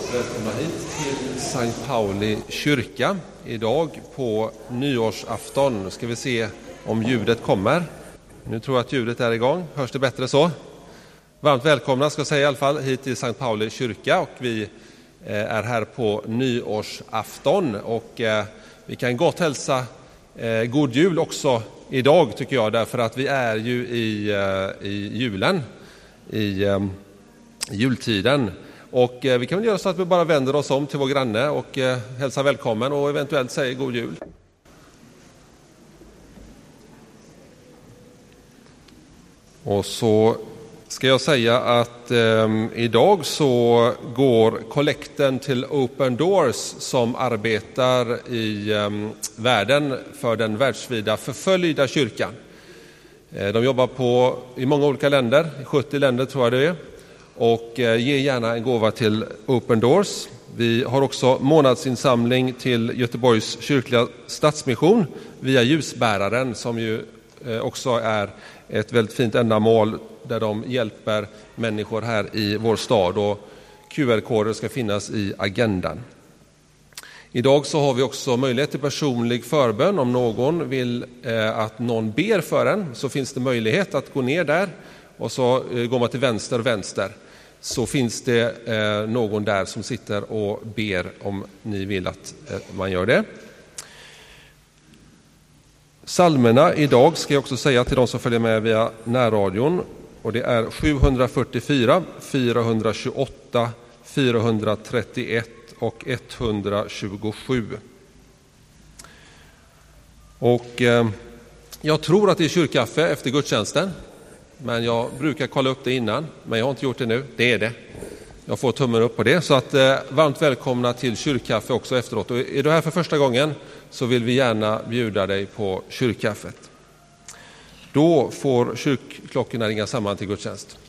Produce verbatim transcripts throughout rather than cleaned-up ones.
Välkomna hit till Sankt Pauli kyrka. Idag på nyårsafton ska vi se om ljudet kommer. Nu tror jag att ljudet är igång. Hörs det bättre så? Varmt välkomna ska jag säga i alla fall hit till Sankt Pauli kyrka. Och vi är här på nyårsafton. Och vi kan gott hälsa god jul också idag tycker jag. Därför att vi är ju i, i julen. I jultiden. Och eh, vi kan väl göra så att vi bara vänder oss om till vår granne och eh, hälsar välkommen och eventuellt säger god jul. Och så ska jag säga att eh, idag så går kollekten till Open Doors som arbetar i eh, världen för den världsvida förföljda kyrkan. Eh, de jobbar på i många olika länder, sjuttio länder tror jag det är. Och ge gärna en gåva till Open Doors. Vi har också månadsinsamling till Göteborgs kyrkliga stadsmission via ljusbäraren som ju också är ett väldigt fint ändamål där de hjälper människor här i vår stad och Q R-koder ska finnas i agendan. Idag så har vi också möjlighet till personlig förbön. Om någon vill att någon ber för en så finns det möjlighet att gå ner där och så går man till vänster och vänster. Så finns det eh, någon där som sitter och ber om ni vill att eh, man gör det. Psalmerna idag ska jag också säga till de som följer med via närradion. Och det är sjuhundrafyrtiofyra, fyrahundratjugoåtta, fyrahundratrettioett och etthundratjugosju. Och eh, jag tror att det är kyrkkaffe efter gudstjänsten. Men jag brukar kolla upp det innan, men jag har inte gjort det nu. Det är det. Jag får tummen upp på det. Så att eh, varmt välkomna till kyrkkaffe också efteråt. Och är du här för första gången så vill vi gärna bjuda dig på kyrkkaffet. Då får kyrkklockorna ringa samman till gudstjänst.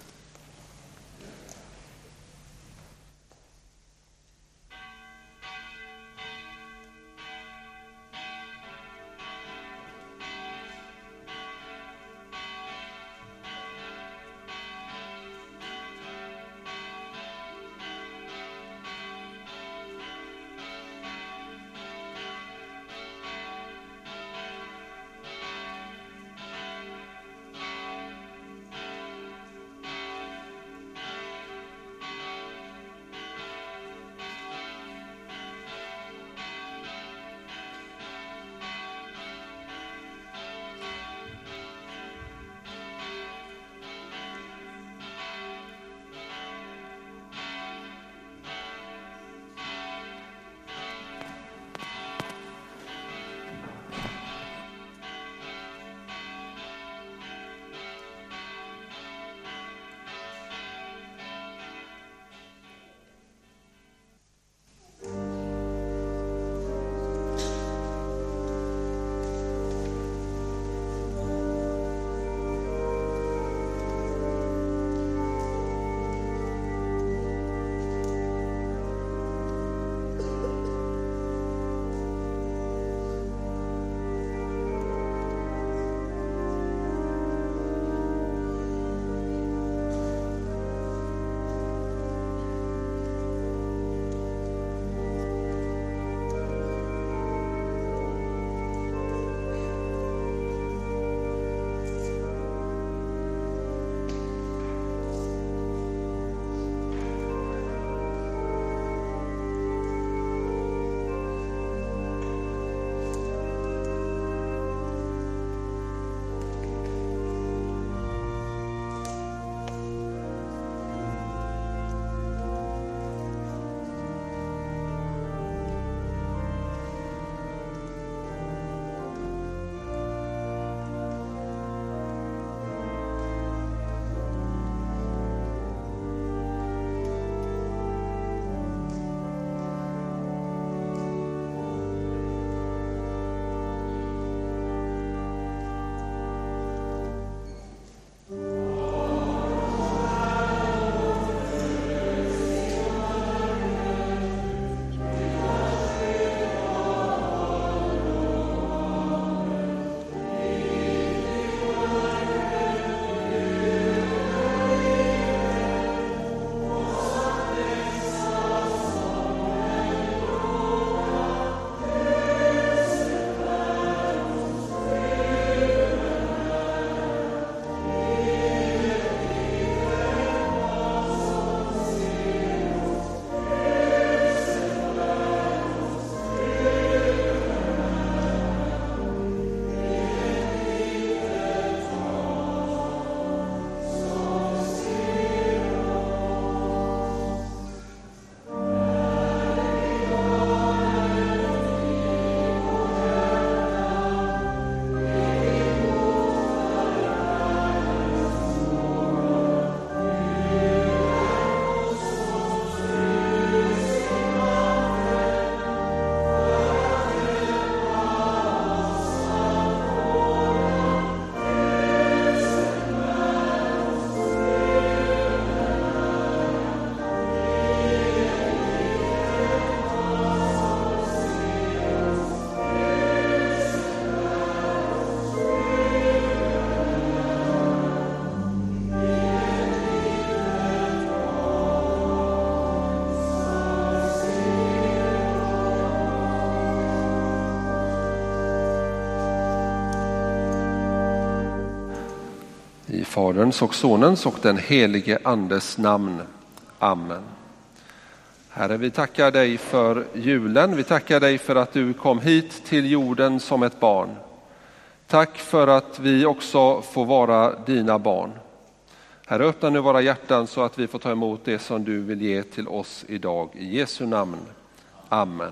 Faderns och Sonens och den helige Andes namn. Amen. Herre, vi tackar dig för julen. Vi tackar dig för att du kom hit till jorden som ett barn. Tack för att vi också får vara dina barn. Herre, öppna nu våra hjärtan så att vi får ta emot det som du vill ge till oss idag. I Jesu namn. Amen.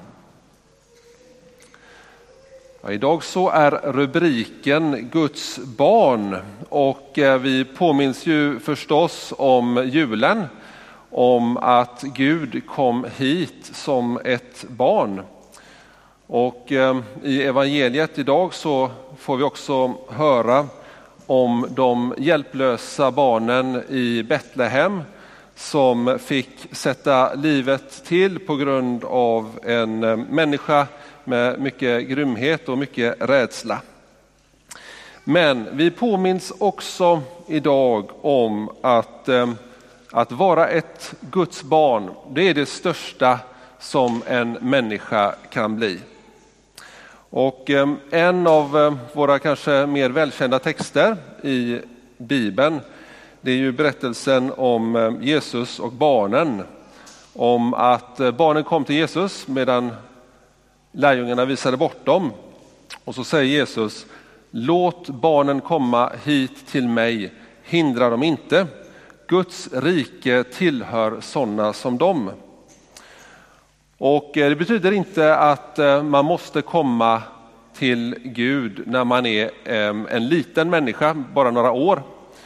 Ja, idag så är rubriken Guds barn och vi påminns ju förstås om julen, om att Gud kom hit som ett barn. Och i evangeliet idag så får vi också höra om de hjälplösa barnen i Betlehem som fick sätta livet till på grund av en människa med mycket grymhet och mycket rädsla. Men vi påminns också idag om att, att vara ett Guds barn, det är det största som en människa kan bli. Och en av våra kanske mer välkända texter i Bibeln, det är ju berättelsen om Jesus och barnen. Om att barnen kom till Jesus medan lärjungarna visade bort dem. Och så säger Jesus: låt barnen komma hit till mig, hindra dem inte. Guds rike tillhör sådana som dem. Och det betyder inte att man måste komma till Gud när man är en liten människa, bara några år.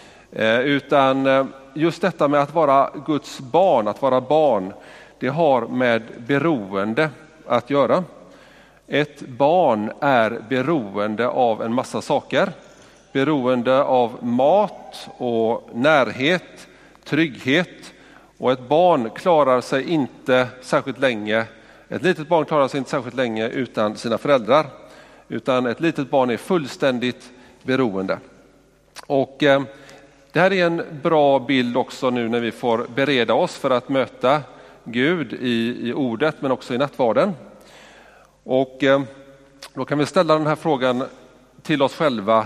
Utan just detta med att vara Guds barn, att vara barn, det har med beroende att göra. Ett barn är beroende av en massa saker. Beroende av mat och närhet, trygghet. Och ett barn klarar sig inte särskilt länge, ett litet barn klarar sig inte särskilt länge utan sina föräldrar. Utan ett litet barn är fullständigt beroende. Och eh, det här är en bra bild också nu när vi får bereda oss för att möta Gud i, i ordet men också i nattvarden. Och eh, då kan vi ställa den här frågan till oss själva.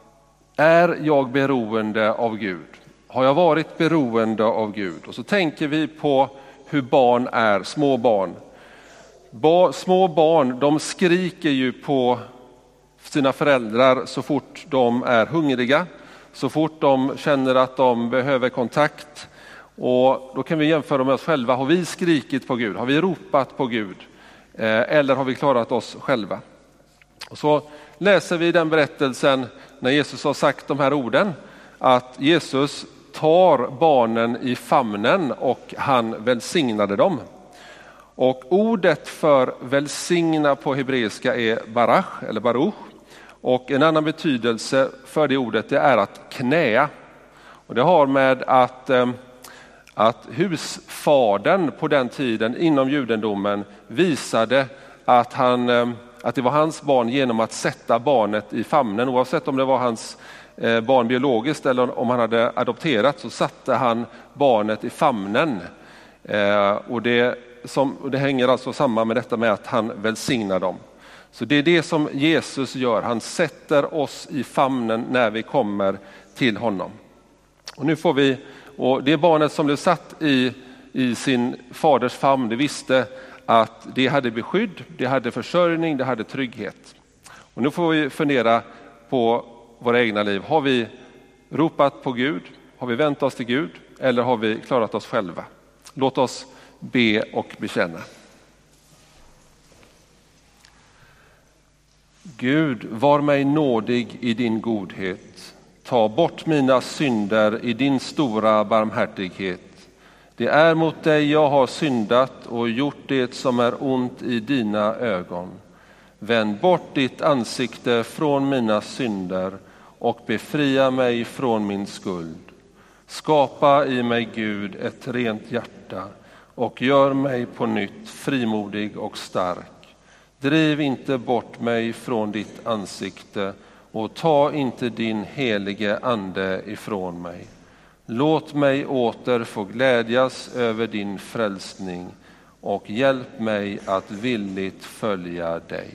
Är jag beroende av Gud? Har jag varit beroende av Gud? Och så tänker vi på hur barn är, små barn. Ba, små barn, de skriker ju på sina föräldrar så fort de är hungriga. Så fort de känner att de behöver kontakt. Och då kan vi jämföra med oss själva. Har vi skrikit på Gud? Har vi ropat på Gud? Eh, eller har vi klarat oss själva? Och så läser vi den berättelsen när Jesus har sagt de här orden. Att Jesus tar barnen i famnen och han välsignade dem. Och ordet för välsigna på hebreiska är barach eller baruch. Och en annan betydelse för det ordet det är att knäa. Och det har med att, att husfadern på den tiden inom judendomen visade att, han, att det var hans barn genom att sätta barnet i famnen. Oavsett om det var hans barn biologiskt eller om han hade adopterat så satte han barnet i famnen. Och det, som, och det hänger alltså samman med detta med att han välsignar dem. Så det är det som Jesus gör. Han sätter oss i famnen när vi kommer till honom. Och nu får vi, och det barnet som blev satt i, i sin faders famn, det visste att det hade beskydd, det hade försörjning, det hade trygghet. Och nu får vi fundera på våra egna liv. Har vi ropat på Gud? Har vi vänt oss till Gud? Eller har vi klarat oss själva? Låt oss be och bekänna. Gud, var mig nådig i din godhet. Ta bort mina synder i din stora barmhärtighet. Det är mot dig jag har syndat och gjort det som är ont i dina ögon. Vänd bort ditt ansikte från mina synder och befria mig från min skuld. Skapa i mig, Gud, ett rent hjärta och gör mig på nytt frimodig och stark. Driv inte bort mig från ditt ansikte och ta inte din helige ande ifrån mig. Låt mig åter få glädjas över din frälsning och hjälp mig att villigt följa dig.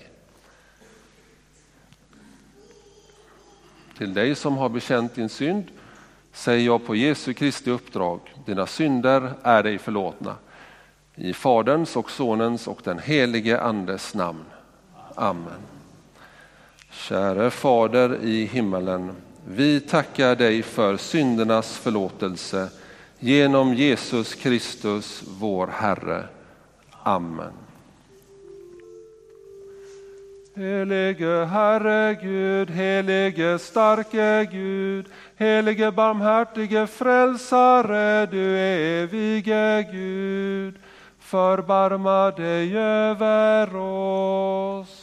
Till dig som har bekänt din synd säger jag på Jesu Kristi uppdrag, dina synder är dig förlåtna. I Faderns och Sonens och den helige Andes namn. Amen. Käre Fader i himmelen, vi tackar dig för syndernas förlåtelse genom Jesus Kristus, vår Herre. Amen. Helige Herre Gud, helige starke Gud, helige barmhärtige frälsare, du evige Gud, förbarma dig över oss.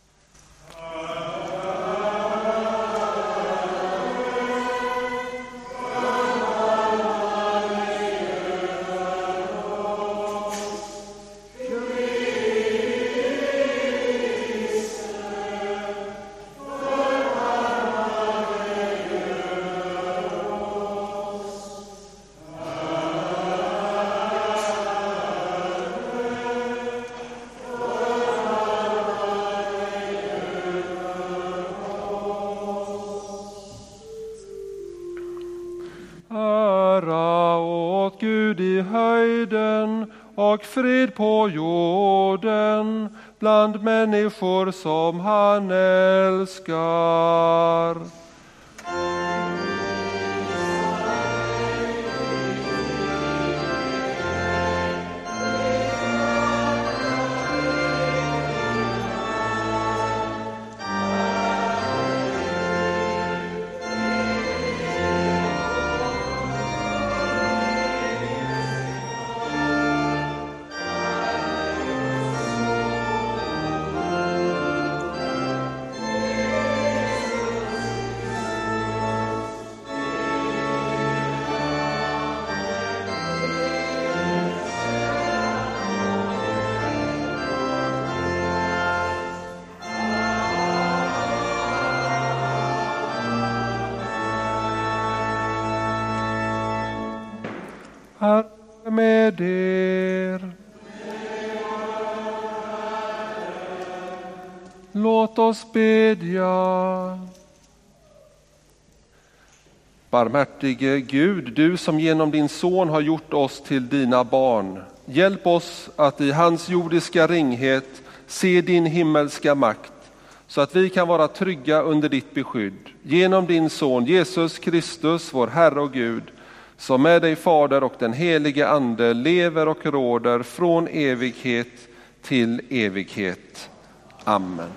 Och frid på jorden bland människor som han älskar. Herre med er. Låt oss bedja. Barmhärtige Gud, du som genom din son har gjort oss till dina barn, hjälp oss att i hans jordiska ringhet se din himmelska makt, så att vi kan vara trygga under ditt beskydd. Genom din son Jesus Kristus, vår Herre och Gud, som med dig Fader och den helige Ande lever och råder från evighet till evighet. Amen.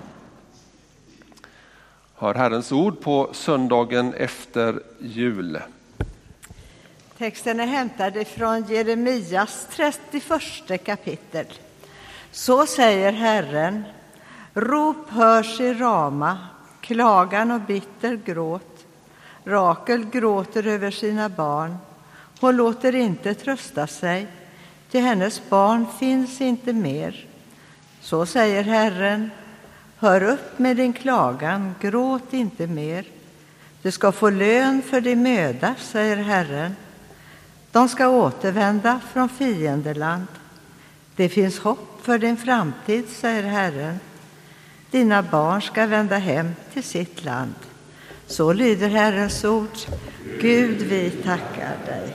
Hör Herrens ord på söndagen efter jul. Texten är hämtad från Jeremias trettioförsta kapitel. Så säger Herren: rop hörs i Rama, klagan och bitter gråt. Rakel gråter över sina barn. Hon låter inte trösta sig, till hennes barn finns inte mer. Så säger Herren: hör upp med din klagan, gråt inte mer. Du ska få lön för din möda, säger Herren. De ska återvända från fiendeland. Det finns hopp för din framtid, säger Herren. Dina barn ska vända hem till sitt land. Så lyder Herrens ord. Gud, vi tackar dig.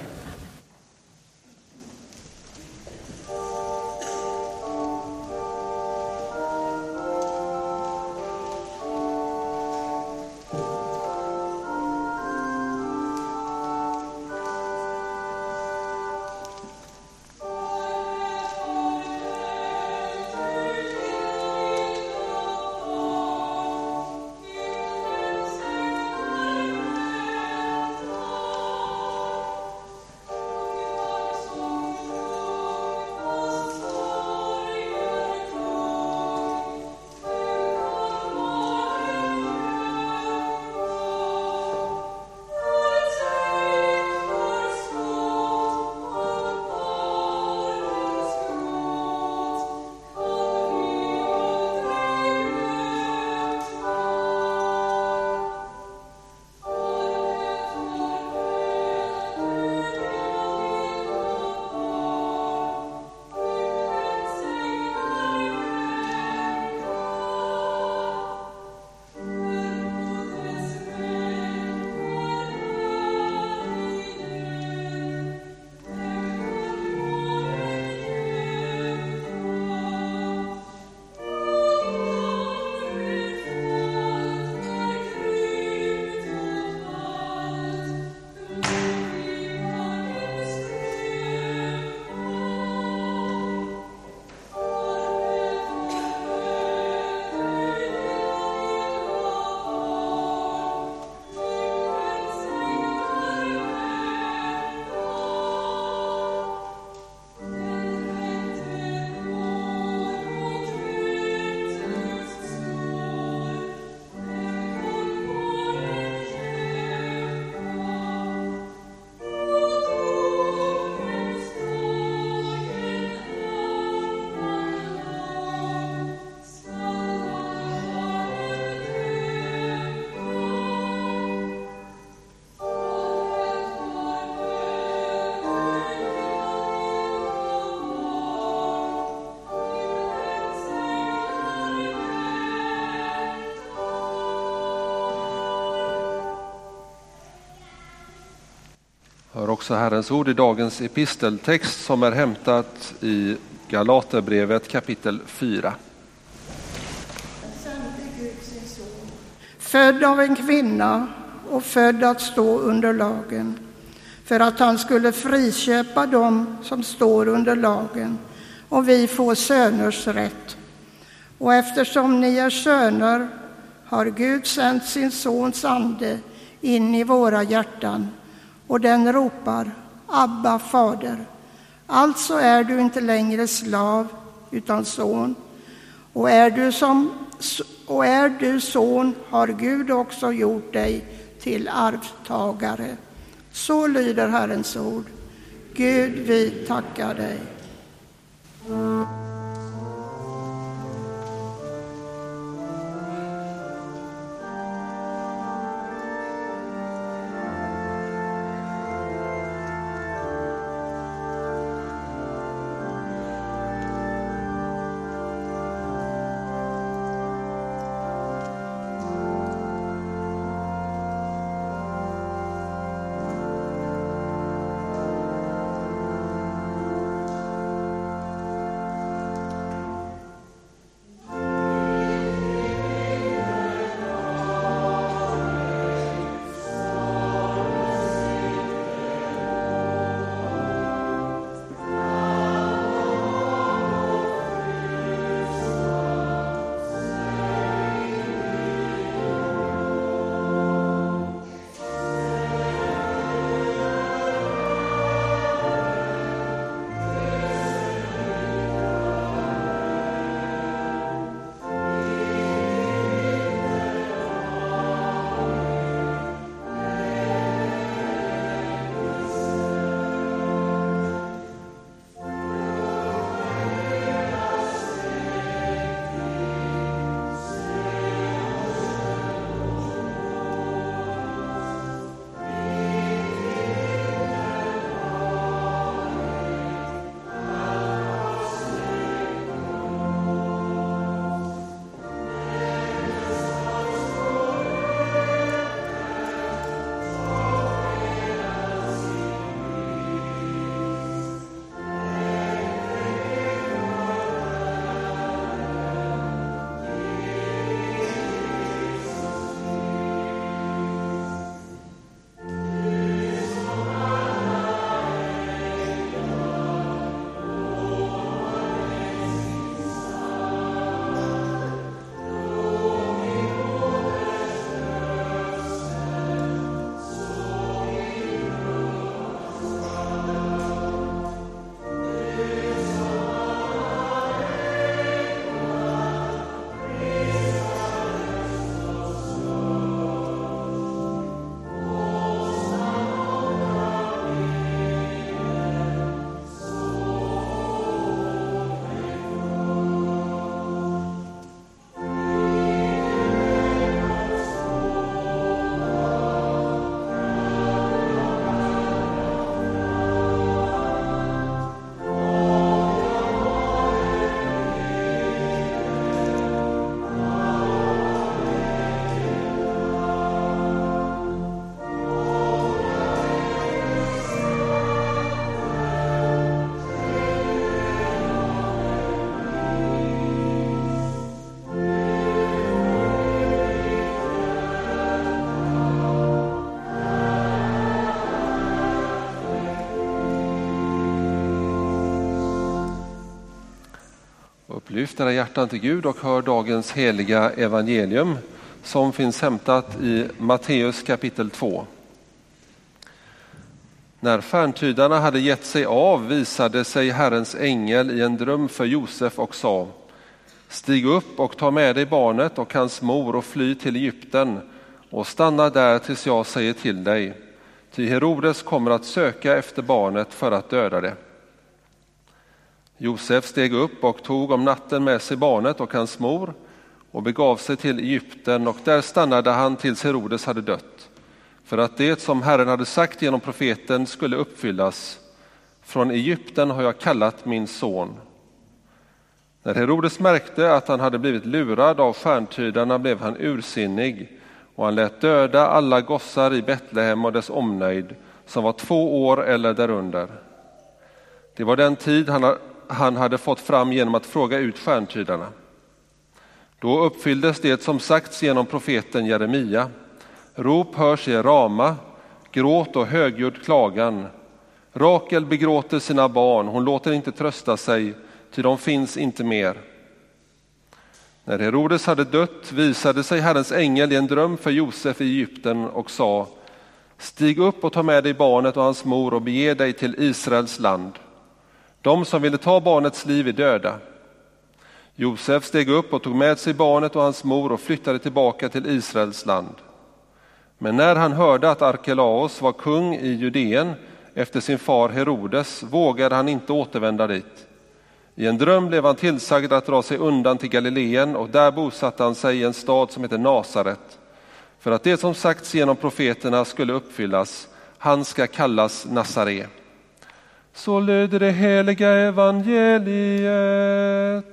Hör också Herrens ord i dagens episteltext som är hämtat i Galaterbrevet kapitel fyra. Född av en kvinna och född att stå under lagen, för att han skulle friköpa dem som står under lagen, och vi får söners rätt. Och eftersom ni är söner har Gud sänt sin sons ande in i våra hjärtan, och den ropar: Abba, fader. Alltså är du inte längre slav utan son, och är du som och är du son har Gud också gjort dig till arvtagare. Så lyder Herrens ord. Gud, vi tackar dig. Lyft era hjärtan till Gud och hör dagens heliga evangelium som finns hämtat i Matteus kapitel två. När stjärntydarna hade gett sig av visade sig Herrens ängel i en dröm för Josef och sa: Stig upp och ta med dig barnet och hans mor och fly till Egypten och stanna där tills jag säger till dig. Ty Herodes kommer att söka efter barnet för att döda det. Josef steg upp och tog om natten med sig barnet och hans mor och begav sig till Egypten, och där stannade han tills Herodes hade dött, för att det som Herren hade sagt genom profeten skulle uppfyllas: från Egypten har jag kallat min son. När Herodes märkte att han hade blivit lurad av stjärntydarna blev han ursinnig, och han lät döda alla gossar i Betlehem och dess omnejd som var två år eller därunder. Det var den tid han, han hade fått fram genom att fråga ut stjärntydarna. Då uppfylldes det som sagts genom profeten Jeremia. Rop hörs i Rama, gråt och högljudd klagan. Rakel begråter sina barn, hon låter inte trösta sig, ty de finns inte mer. När Herodes hade dött visade sig Herrens ängel i en dröm för Josef i Egypten och sa: stig upp och ta med dig barnet och hans mor och bege dig till Israels land. De som ville ta barnets liv är döda. Josef steg upp och tog med sig barnet och hans mor och flyttade tillbaka till Israels land. Men när han hörde att Arkelaos var kung i Judeen efter sin far Herodes vågade han inte återvända dit. I en dröm blev han tillsagd att dra sig undan till Galileen, och där bosatte han sig i en stad som heter Nasaret. För att det som sagts genom profeterna skulle uppfyllas, han ska kallas Nazare. Så lyder det heliga evangeliet.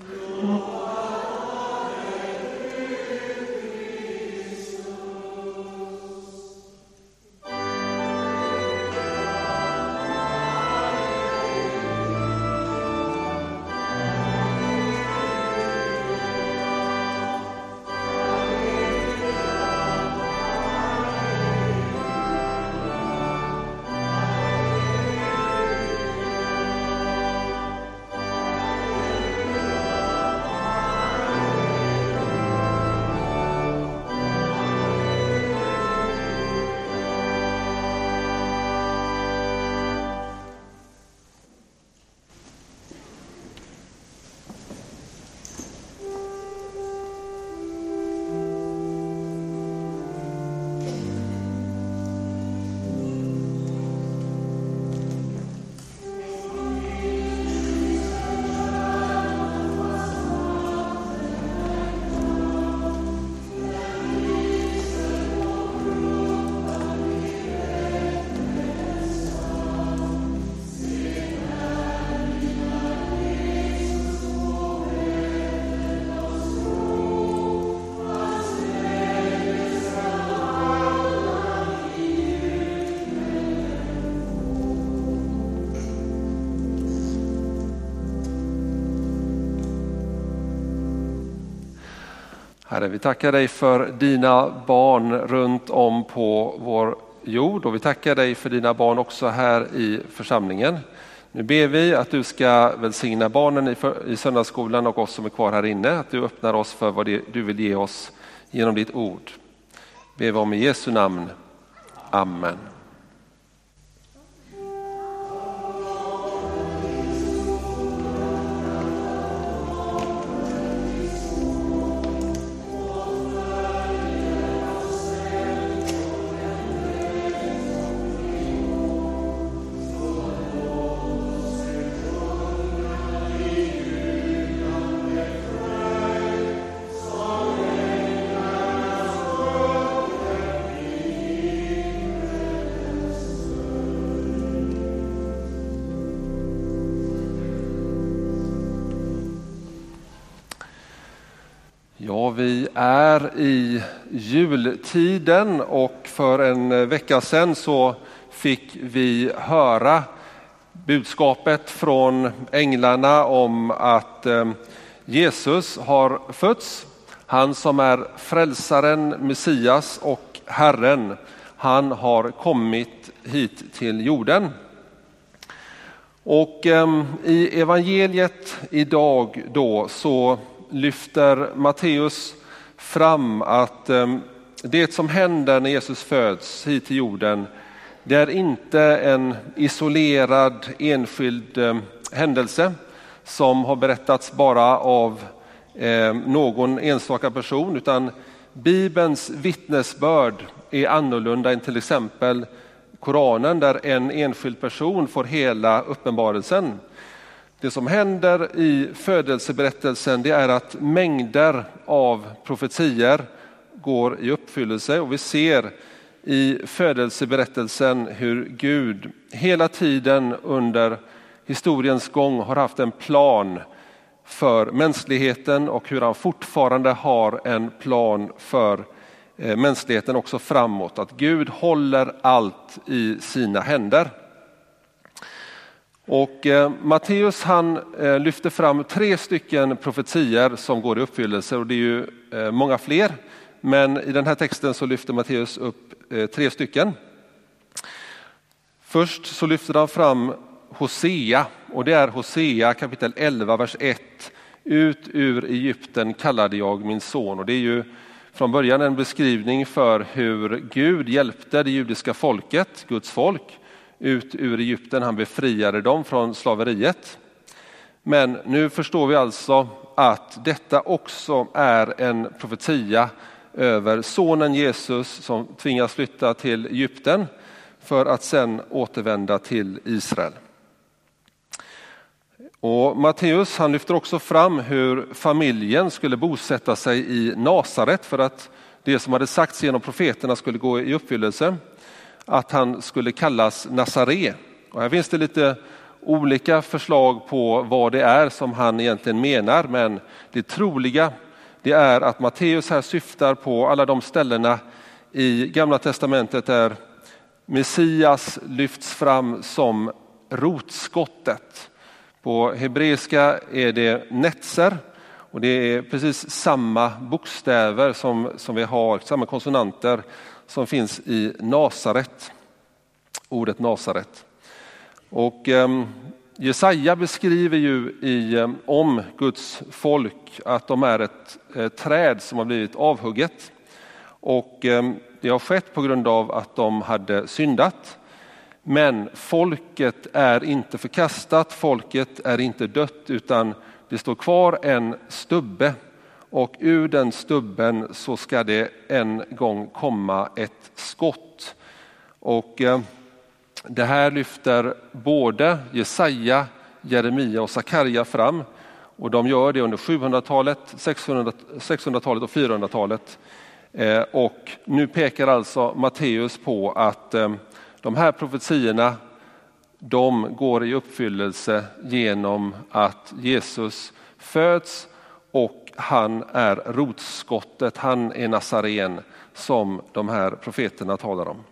Herre, vi tackar dig för dina barn runt om på vår jord, och vi tackar dig för dina barn också här i församlingen. Nu ber vi att du ska välsigna barnen i, för, i söndagsskolan och oss som är kvar här inne, att du öppnar oss för vad det, du vill ge oss genom ditt ord. Ber vi om i Jesu namn. Amen. Ja, vi är i jultiden, och för en vecka sedan så fick vi höra budskapet från änglarna om att Jesus har fötts. Han som är frälsaren, Messias och Herren, han har kommit hit till jorden. Och i evangeliet idag då så lyfter Matteus fram att det som händer när Jesus föds hit till jorden, det är inte en isolerad enskild händelse som har berättats bara av någon enstaka person, utan Bibelns vittnesbörd är annorlunda än till exempel Koranen, där en enskild person får hela uppenbarelsen. Det som händer i födelseberättelsen, det är att mängder av profetier går i uppfyllelse, och vi ser i födelseberättelsen hur Gud hela tiden under historiens gång har haft en plan för mänskligheten och hur han fortfarande har en plan för mänskligheten också framåt. Att Gud håller allt i sina händer. Och eh, Matteus han eh, lyfter fram tre stycken profetier som går i uppfyllelse, och det är ju eh, många fler. Men i den här texten så lyfter Matteus upp eh, tre stycken. Först så lyfter han fram Hosea, och det är Hosea kapitel elva vers ett. Ut ur Egypten kallade jag min son. Och det är ju från början en beskrivning för hur Gud hjälpte det judiska folket, Guds folk, ut ur Egypten. Han befriade dem från slaveriet. Men nu förstår vi alltså att detta också är en profetia över sonen Jesus som tvingas flytta till Egypten för att sedan återvända till Israel. Och Matteus han lyfter också fram hur familjen skulle bosätta sig i Nasaret för att det som hade sagts genom profeterna skulle gå i uppfyllelse. Att han skulle kallas Nazare. Och här finns det lite olika förslag på vad det är som han egentligen menar, men det troliga det är att Matteus här syftar på alla de ställena i Gamla testamentet där Messias lyfts fram som rotskottet. På hebreiska är det netzer, och det är precis samma bokstäver som, som vi har, samma konsonanter som finns i Nasaret, ordet Nasaret. Och eh, Jesaja beskriver ju i, eh, om Guds folk att de är ett eh, träd som har blivit avhugget. Och eh, det har skett på grund av att de hade syndat. Men folket är inte förkastat, folket är inte dött, utan det står kvar en stubbe. Och ur den stubben så ska det en gång komma ett skott. Och eh, det här lyfter både Jesaja, Jeremia och Sakarja fram. Och de gör det under sjuhundratalet, sexhundratalet och fyrahundratalet. Eh, och nu pekar alltså Matteus på att eh, de här profetierna, de går i uppfyllelse genom att Jesus föds och han är rotskottet, han är Nazaren som de här profeterna talar om.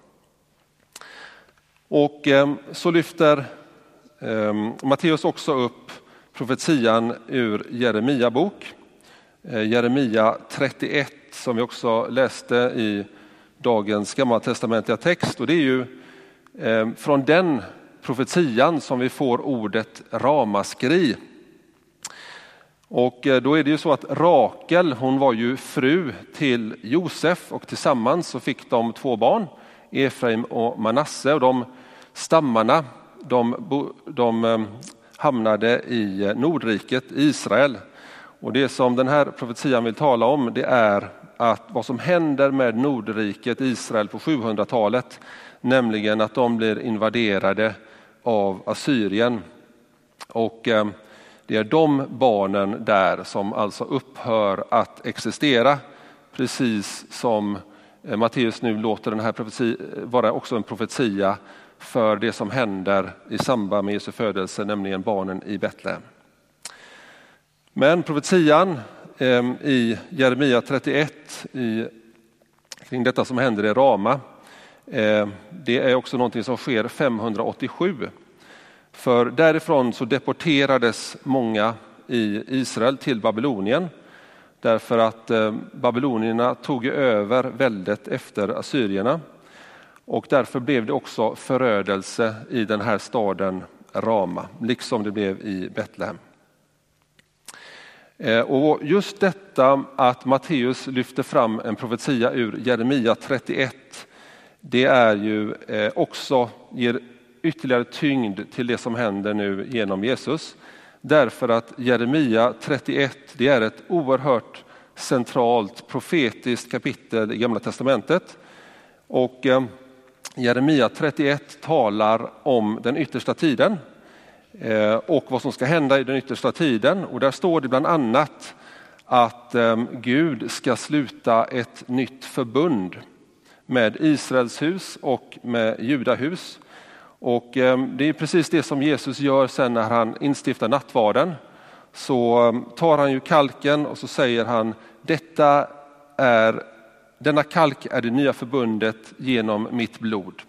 Och eh, så lyfter eh, Matteus också upp profetian ur Jeremia bok. Eh, Jeremia trettioett som vi också läste i dagens gammaltestamentliga text. Och det är ju eh, från den profetian som vi får ordet ramaskri. Och då är det ju så att Rakel, hon var ju fru till Josef och tillsammans så fick de två barn, Efraim och Manasse. Och de stammarna, de, de hamnade i Nordriket, Israel. Och det som den här profetian vill tala om, det är att vad som händer med Nordriket, Israel på sjuhundratalet, nämligen att de blir invaderade av Assyrien. Och eh, det är de barnen där som alltså upphör att existera, precis som eh, Matteus nu låter den här profetia vara också en profetia för det som händer i samband med Jesu födelse, nämligen barnen i Betlehem. Men profetian eh, i Jeremia trettioett i, kring detta som händer i Rama, eh, det är också någonting som sker femhundraåttiosju. För därifrån så deporterades många i Israel till Babylonien, därför att eh, babylonierna tog över väldet efter assyrierna. Och därför blev det också förödelse i den här staden Rama, liksom det blev i Betlehem. Och just detta att Matteus lyfter fram en profetia ur Jeremia trettioett, det är ju också, ger ytterligare tyngd till det som händer nu genom Jesus. Därför att Jeremia trettioett, det är ett oerhört centralt profetiskt kapitel i Gamla testamentet. Och Jeremia trettioett talar om den yttersta tiden och vad som ska hända i den yttersta tiden. Och där står det bland annat att Gud ska sluta ett nytt förbund med Israels hus och med Judahus. Och det är precis det som Jesus gör sen när han instiftar nattvarden. Så tar han ju kalken och så säger han: detta är denna kalk är det nya förbundet genom mitt blod.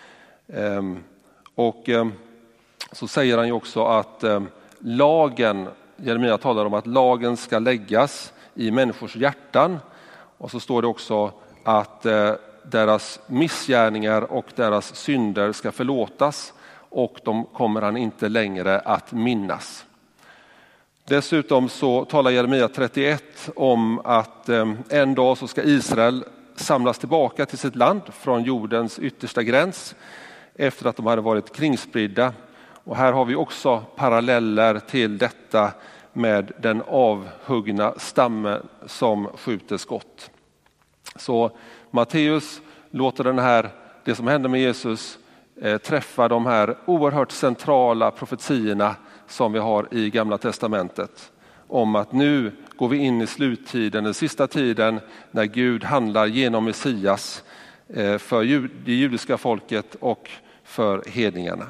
Och så säger han ju också att lagen, Jeremia talar om att lagen ska läggas i människors hjärtan. Och så står det också att deras missgärningar och deras synder ska förlåtas och de kommer han inte längre att minnas. Dessutom så talar Jeremia trettioett om att en dag så ska Israel samlas tillbaka till sitt land från jordens yttersta gräns efter att de hade varit kringspridda. Och här har vi också paralleller till detta med den avhuggna stammen som skjuter skott. Så Matteus låter den här, det som hände med Jesus eh, träffa de här oerhört centrala profetierna som vi har i Gamla testamentet. Om att nu går vi in i sluttiden, den sista tiden när Gud handlar genom Messias eh, för jud, det judiska folket och för hedningarna.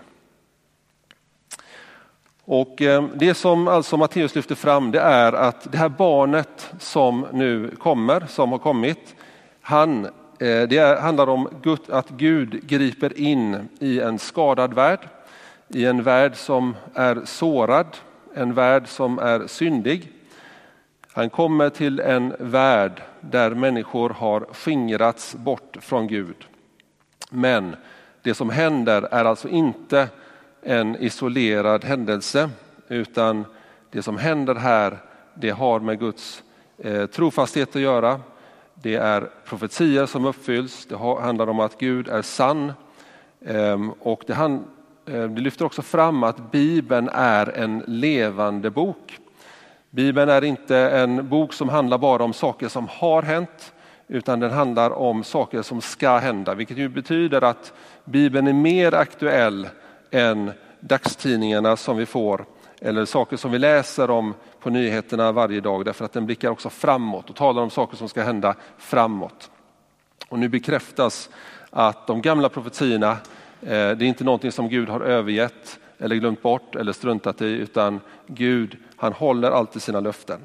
Och det som alltså Matteus lyfter fram, det är att det här barnet som nu kommer, som har kommit, han, det handlar om att Gud griper in i en skadad värld, i en värld som är sårad, en värld som är syndig. Han kommer till en värld där människor har skingrats bort från Gud. Men det som händer är alltså inte en isolerad händelse, utan det som händer här, det har med Guds eh, trofasthet att göra. Det är profetier som uppfylls, det har, handlar om att Gud är sann eh, och det, han, eh, det lyfter också fram att Bibeln är en levande bok. Bibeln är inte en bok som handlar bara om saker som har hänt, utan den handlar om saker som ska hända, vilket ju betyder att Bibeln är mer aktuell än dagstidningarna som vi får eller saker som vi läser om på nyheterna varje dag, därför att den blickar också framåt och talar om saker som ska hända framåt. Och nu bekräftas att de gamla profetierna, det är inte någonting som Gud har övergett eller glömt bort eller struntat i, utan Gud, han håller alltid sina löften.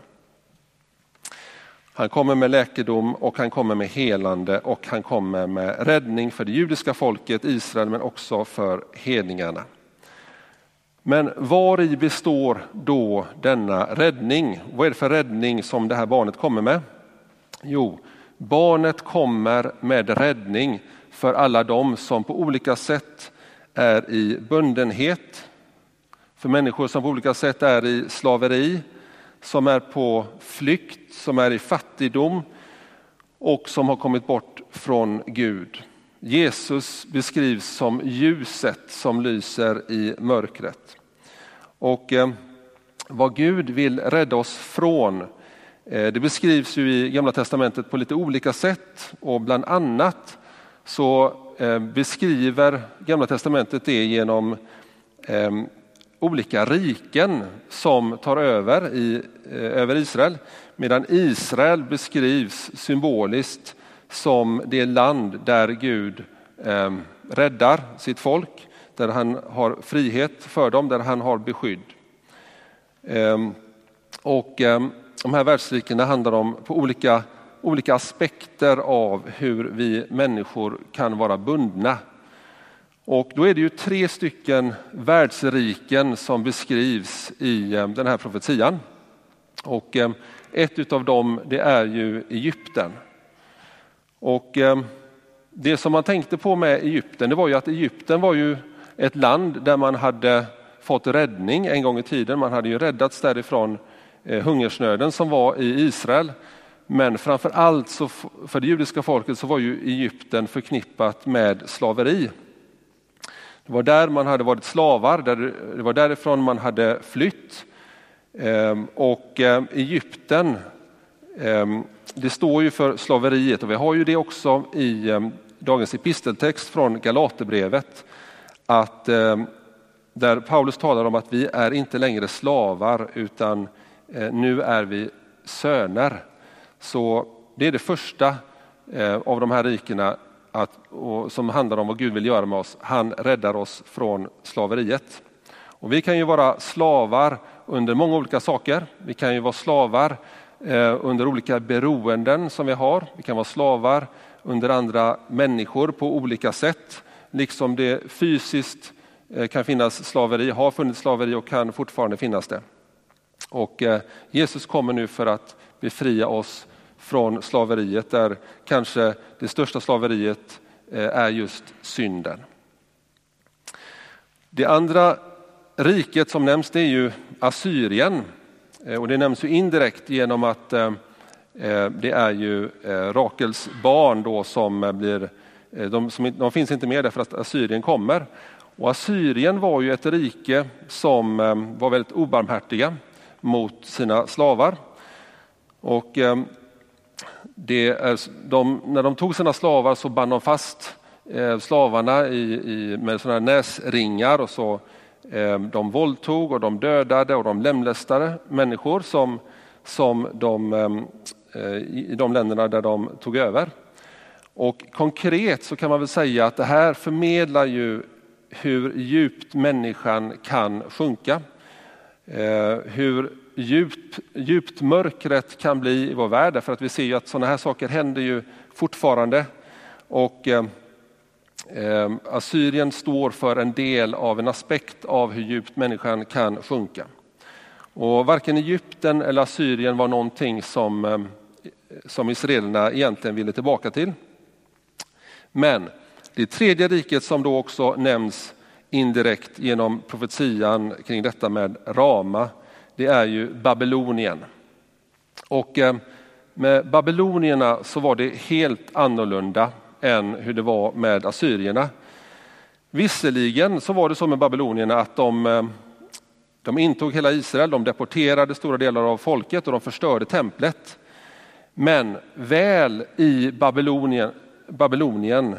Han kommer med läkedom och han kommer med helande och han kommer med räddning för det judiska folket Israel, men också för hedningarna. Men var i består då denna räddning? Vad är det för räddning som det här barnet kommer med? Jo, barnet kommer med räddning för alla de som på olika sätt är i bundenhet, för människor som på olika sätt är i slaveri, som är på flykt, som är i fattigdom och som har kommit bort från Gud. Jesus beskrivs som ljuset som lyser i mörkret. Och eh, vad Gud vill rädda oss från, eh, det beskrivs ju i Gamla testamentet på lite olika sätt. Och bland annat så eh, beskriver Gamla testamentet det genom eh, olika riken som tar över i, eh, över Israel, medan Israel beskrivs symboliskt som det land där Gud eh, räddar sitt folk, där han har frihet för dem, där han har beskydd. Eh, och eh, de här världsrikena handlar om på olika, olika aspekter av hur vi människor kan vara bundna. Och då är det ju tre stycken världsriken som beskrivs i den här profetian. Och ett av dem, det är ju Egypten. Och det som man tänkte på med Egypten, det var ju att Egypten var ju ett land där man hade fått räddning en gång i tiden. Man hade ju räddats därifrån hungersnöden som var i Israel. Men framför allt så för det judiska folket så var ju Egypten förknippat med slaveri. Det var där man hade varit slavar, det var därifrån man hade flytt. Och Egypten, det står ju för slaveriet, och vi har ju det också i dagens episteltext från Galaterbrevet, att där Paulus talar om att vi är inte längre slavar utan nu är vi söner. Så det är det första av de här rikena att, och som handlar om vad Gud vill göra med oss. Han räddar oss från slaveriet. Och vi kan ju vara slavar under många olika saker. Vi kan ju vara slavar eh, under olika beroenden som vi har. Vi kan vara slavar under andra människor på olika sätt. Liksom det fysiskt eh, kan finnas slaveri, har funnits slaveri och kan fortfarande finnas det. Och eh, Jesus kommer nu för att befria oss från slaveriet, där kanske det största slaveriet eh, är just synden. Det andra riket som nämns, det är ju Assyrien, eh, och det nämns ju indirekt genom att eh, det är ju eh, Rakels barn då som blir, eh, de, som, de finns inte med därför att Assyrien kommer. Och Assyrien var ju ett rike som eh, var väldigt obarmhärtiga mot sina slavar. Och eh, det är, de, när de tog sina slavar så band de fast eh, slavarna i, i, med sådana här näsringar, och så eh, de våldtog och de dödade och de lemlästade människor som, som de, eh, i de länderna där de tog över. Och konkret så kan man väl säga att det här förmedlar ju hur djupt människan kan sjunka. Eh, hur djupt, djupt mörkret kan bli i vår värld, för att vi ser ju att sådana här saker händer ju fortfarande. Och eh, eh, Assyrien står för en del av en aspekt av hur djupt människan kan sjunka. Och varken Egypten eller Assyrien var någonting som, eh, som israelerna egentligen ville tillbaka till. Men det tredje riket som då också nämns indirekt genom profetian kring detta med Rama, det är ju Babylonien. Och med babylonierna så var det helt annorlunda än hur det var med assyrierna. Visserligen så var det så med babylonierna att de, de intog hela Israel, de deporterade stora delar av folket och de förstörde templet. Men väl i Babylonien, Babylonien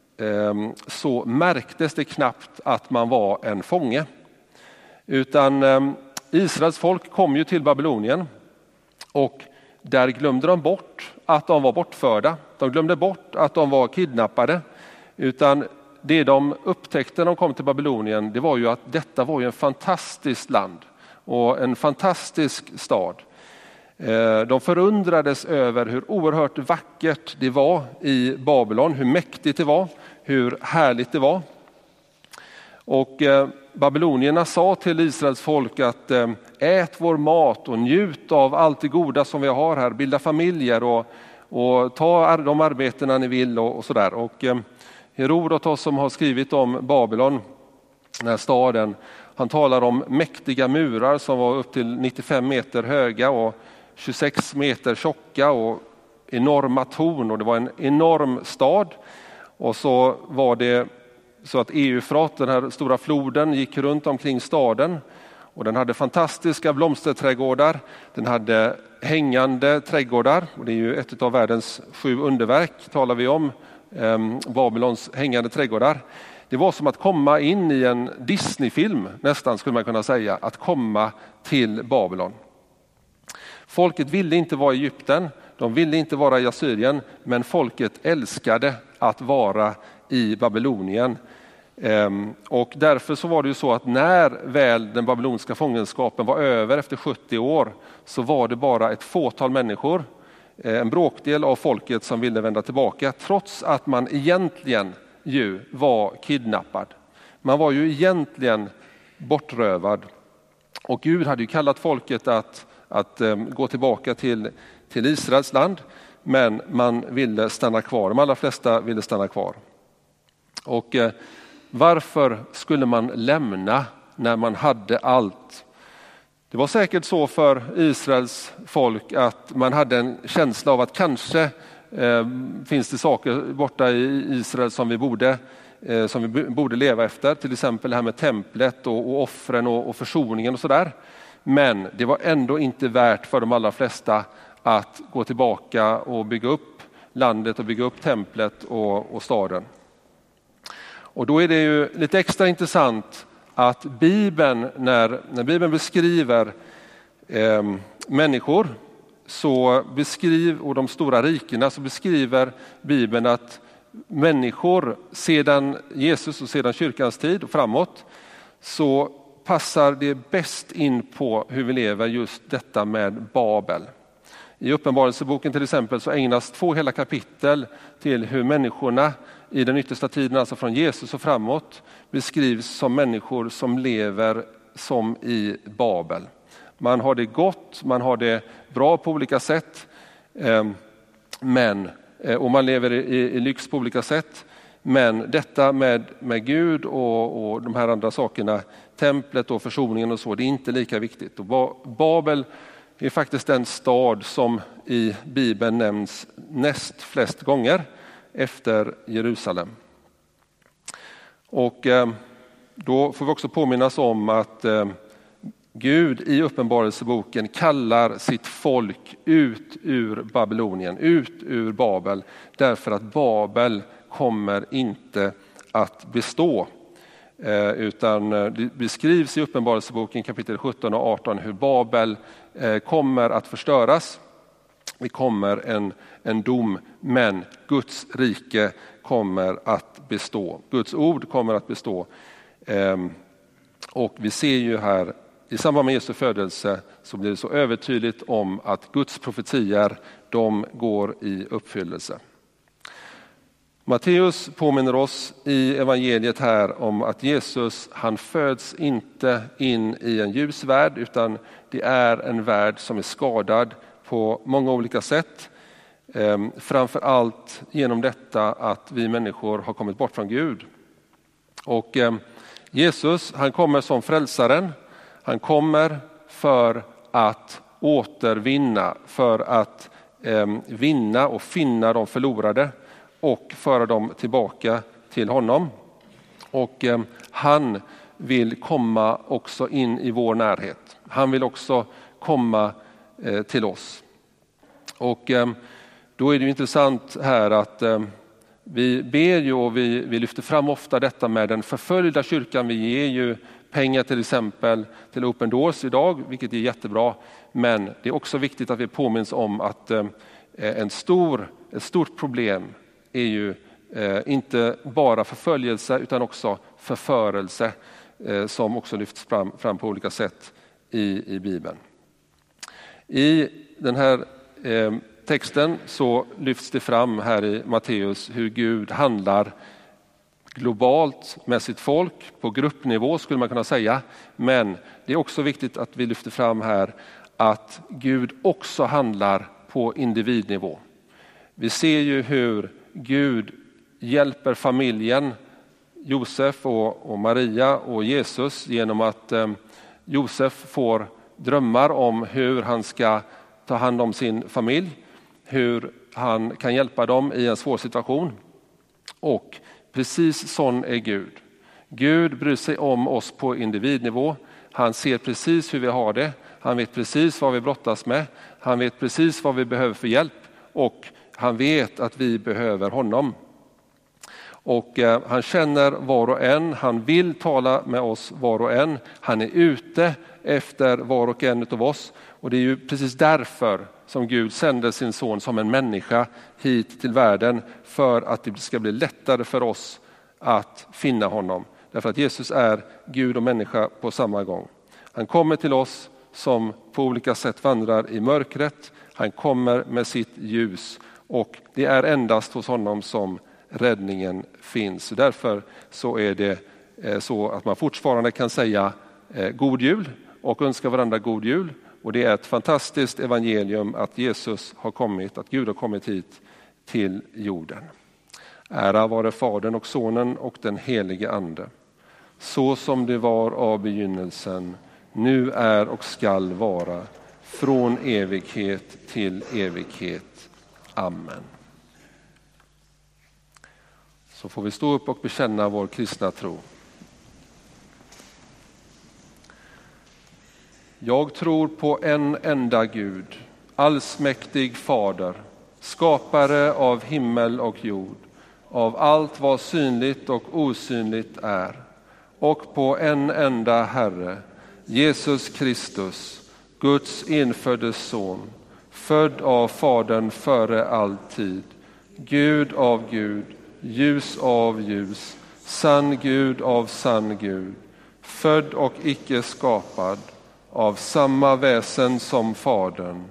så märktes det knappt att man var en fånge. Utan Israels folk kom ju till Babylonien, och där glömde de bort att de var bortförda. De glömde bort att de var kidnappade. Utan det de upptäckte när de kom till Babylonien, det var ju att detta var ju en fantastisk land och en fantastisk stad. De förundrades över hur oerhört vackert det var i Babylon, hur mäktigt det var, hur härligt det var. Och babylonierna sa till Israels folk att ät vår mat och njut av allt det goda som vi har här, bilda familjer och, och ta de arbetena ni vill och, och sådär. Och Herodotos, som har skrivit om Babylon, den här staden, han talar om mäktiga murar som var upp till nittiofem meter höga och tjugosex meter tjocka och enorma torn, och det var en enorm stad. Och så var det så att Eufrat, den här stora floden, gick runt omkring staden, och den hade fantastiska blomsterträdgårdar, den hade hängande trädgårdar, och det är ju ett av världens sju underverk talar vi om, eh, Babylons hängande trädgårdar. Det var som att komma in i en Disney-film, nästan skulle man kunna säga, att komma till Babylon. Folket ville inte vara i Egypten, de ville inte vara i Assyrien, men folket älskade att vara i Babylonien. Och därför så var det ju så att när väl den babyloniska fångenskapen var över efter sjuttio år, så var det bara ett fåtal människor, en bråkdel av folket, som ville vända tillbaka, trots att man egentligen ju var kidnappad. Man var ju egentligen bortrövad, och Gud hade ju kallat folket att att um, gå tillbaka till, till Israels land, men man ville stanna kvar. De allra flesta ville stanna kvar. Och uh, varför skulle man lämna när man hade allt? Det var säkert så för Israels folk att man hade en känsla av att kanske uh, finns det saker borta i Israel som vi borde uh, som vi borde leva efter, till exempel det här med templet och, och offren och, och försoningen och sådär. Men det var ändå inte värt för de allra flesta att gå tillbaka och bygga upp landet och bygga upp templet och, och staden. Och då är det ju lite extra intressant att Bibeln, när, när Bibeln beskriver eh, människor så beskriv, och de stora rikena, så beskriver Bibeln att människor sedan Jesus och sedan kyrkans tid och framåt, så passar det bäst in på hur vi lever just detta med Babel. I Uppenbarelseboken till exempel så ägnas två hela kapitel till hur människorna i den yttersta tiden, alltså från Jesus och framåt, beskrivs som människor som lever som i Babel. Man har det gott, man har det bra på olika sätt, men, och man lever i, i lyx på olika sätt. Men detta med, med Gud och, och de här andra sakerna, templet och försoningen och så, det är inte lika viktigt. Och Babel är faktiskt den stad som i Bibeln nämns näst flest gånger efter Jerusalem. Och eh, då får vi också påminnas om att eh, Gud i Uppenbarelseboken kallar sitt folk ut ur Babylonien, ut ur Babel, därför att Babel kommer inte att bestå. Eh, utan det beskrivs i Uppenbarelseboken kapitel sjutton och arton hur Babel eh, kommer att förstöras. Det kommer en, en dom, men Guds rike kommer att bestå. Guds ord kommer att bestå. Eh, och vi ser ju här i samband med Jesu födelse så blir det så övertydligt om att Guds profetier, de går i uppfyllelse. Matteus påminner oss i evangeliet här om att Jesus, han föds inte in i en ljus värld, utan det är en värld som är skadad på många olika sätt. Ehm, framför allt genom detta att vi människor har kommit bort från Gud. Och eh, Jesus, han kommer som frälsaren. Han kommer för att återvinna, för att eh, vinna och finna de förlorade och föra dem tillbaka till honom. Och eh, han vill komma också in i vår närhet. Han vill också komma eh, till oss. Och eh, då är det intressant här att eh, vi ber ju och vi, vi lyfter fram ofta detta med den förföljda kyrkan. Vi ger ju pengar till exempel till Open Doors idag, vilket är jättebra. Men det är också viktigt att vi påminns om att eh, en stor, ett stort problem är ju eh, inte bara förföljelse utan också förförelse eh, som också lyfts fram, fram på olika sätt i, i Bibeln. I den här eh, texten så lyfts det fram här i Matteus hur Gud handlar globalt med sitt folk, på gruppnivå skulle man kunna säga. Men det är också viktigt att vi lyfter fram här att Gud också handlar på individnivå. Vi ser ju hur Gud hjälper familjen, Josef och, och Maria och Jesus, genom att eh, Josef får drömmar om hur han ska ta hand om sin familj, hur han kan hjälpa dem i en svår situation. Och precis sån är Gud. Gud bryr sig om oss på individnivå. Han ser precis hur vi har det. Han vet precis vad vi brottas med. Han vet precis vad vi behöver för hjälp. Och han vet att vi behöver honom. Och eh, han känner var och en. Han vill tala med oss var och en. Han är ute efter var och en av oss. Och det är ju precis därför som Gud sänder sin son som en människa hit till världen. För att det ska bli lättare för oss att finna honom. Därför att Jesus är Gud och människa på samma gång. Han kommer till oss som på olika sätt vandrar i mörkret. Han kommer med sitt ljus. Och det är endast hos honom som räddningen finns. Därför så är det så att man fortfarande kan säga god jul och önska varandra god jul. Och det är ett fantastiskt evangelium att Jesus har kommit, att Gud har kommit hit till jorden. Ära vare Fadern och Sonen och den helige Ande. Så som det var av begynnelsen, nu är och skall vara, från evighet till evighet. Amen. Så får vi stå upp och bekänna vår kristna tro. Jag tror på en enda Gud, allsmäktig Fader, skapare av himmel och jord, av allt vad synligt och osynligt är, och på en enda Herre, Jesus Kristus, Guds enfödde son, född av Fadern före all tid, Gud av Gud, ljus av ljus, sann Gud av sann Gud, född och icke skapad, av samma väsen som Fadern,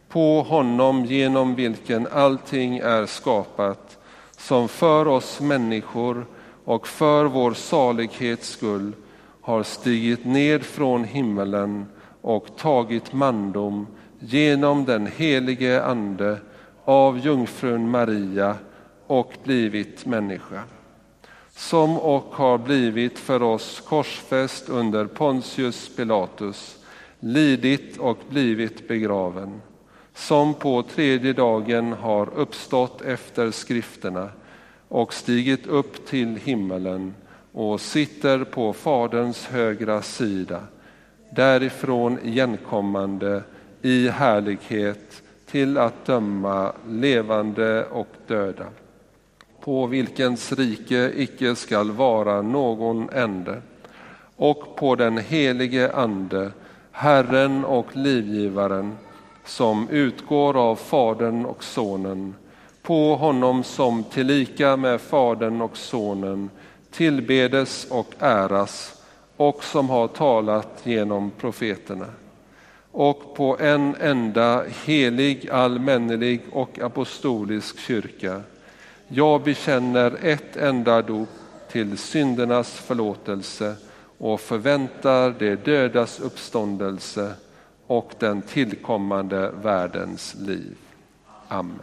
på honom genom vilken allting är skapat, som för oss människor och för vår salighets skull har stigit ned från himmelen och tagit mandom genom den helige ande av jungfrun Maria och blivit människa, som och har blivit för oss korsfäst under Pontius Pilatus, lidit och blivit begraven, som på tredje dagen har uppstått efter skrifterna och stigit upp till himmelen och sitter på Faderns högra sida, därifrån igenkommande i härlighet till att döma levande och döda, på vilkens rike icke skall vara någon ände, och på den helige ande, Herren och livgivaren, som utgår av Fadern och Sonen, på honom som tillika med Fadern och Sonen tillbedes och äras, och som har talat genom profeterna, och på en enda helig, allmännelig och apostolisk kyrka. Jag bekänner ett enda dop till syndernas förlåtelse och förväntar de dödas uppståndelse och den tillkommande världens liv. Amen.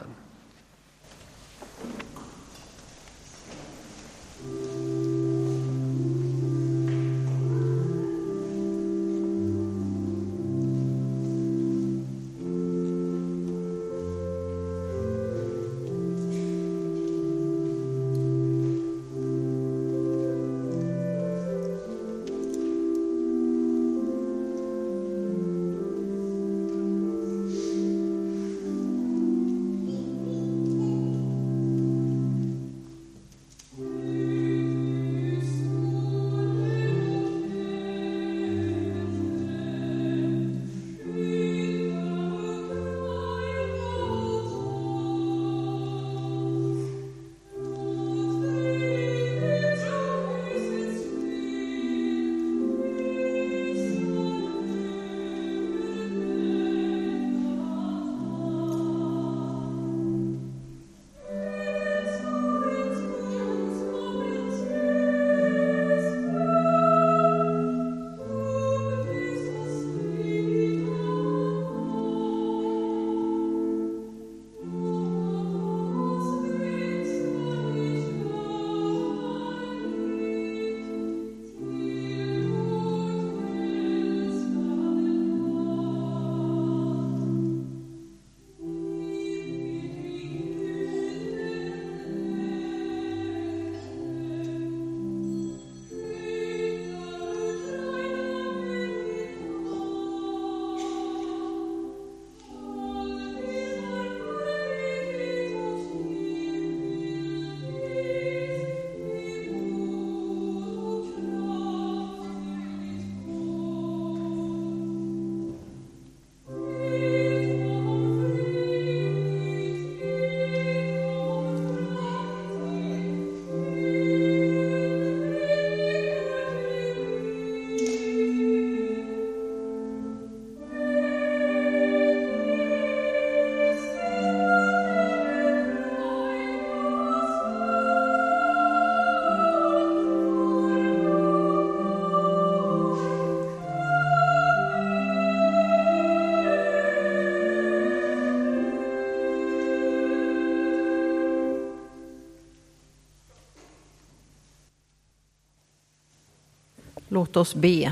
Låt oss be.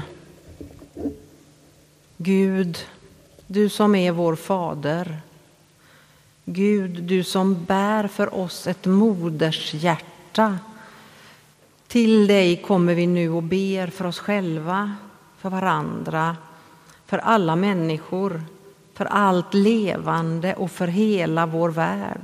Gud, du som är vår fader. Gud, du som bär för oss ett moders hjärta. Till dig kommer vi nu och ber för oss själva, för varandra, för alla människor, för allt levande och för hela vår värld.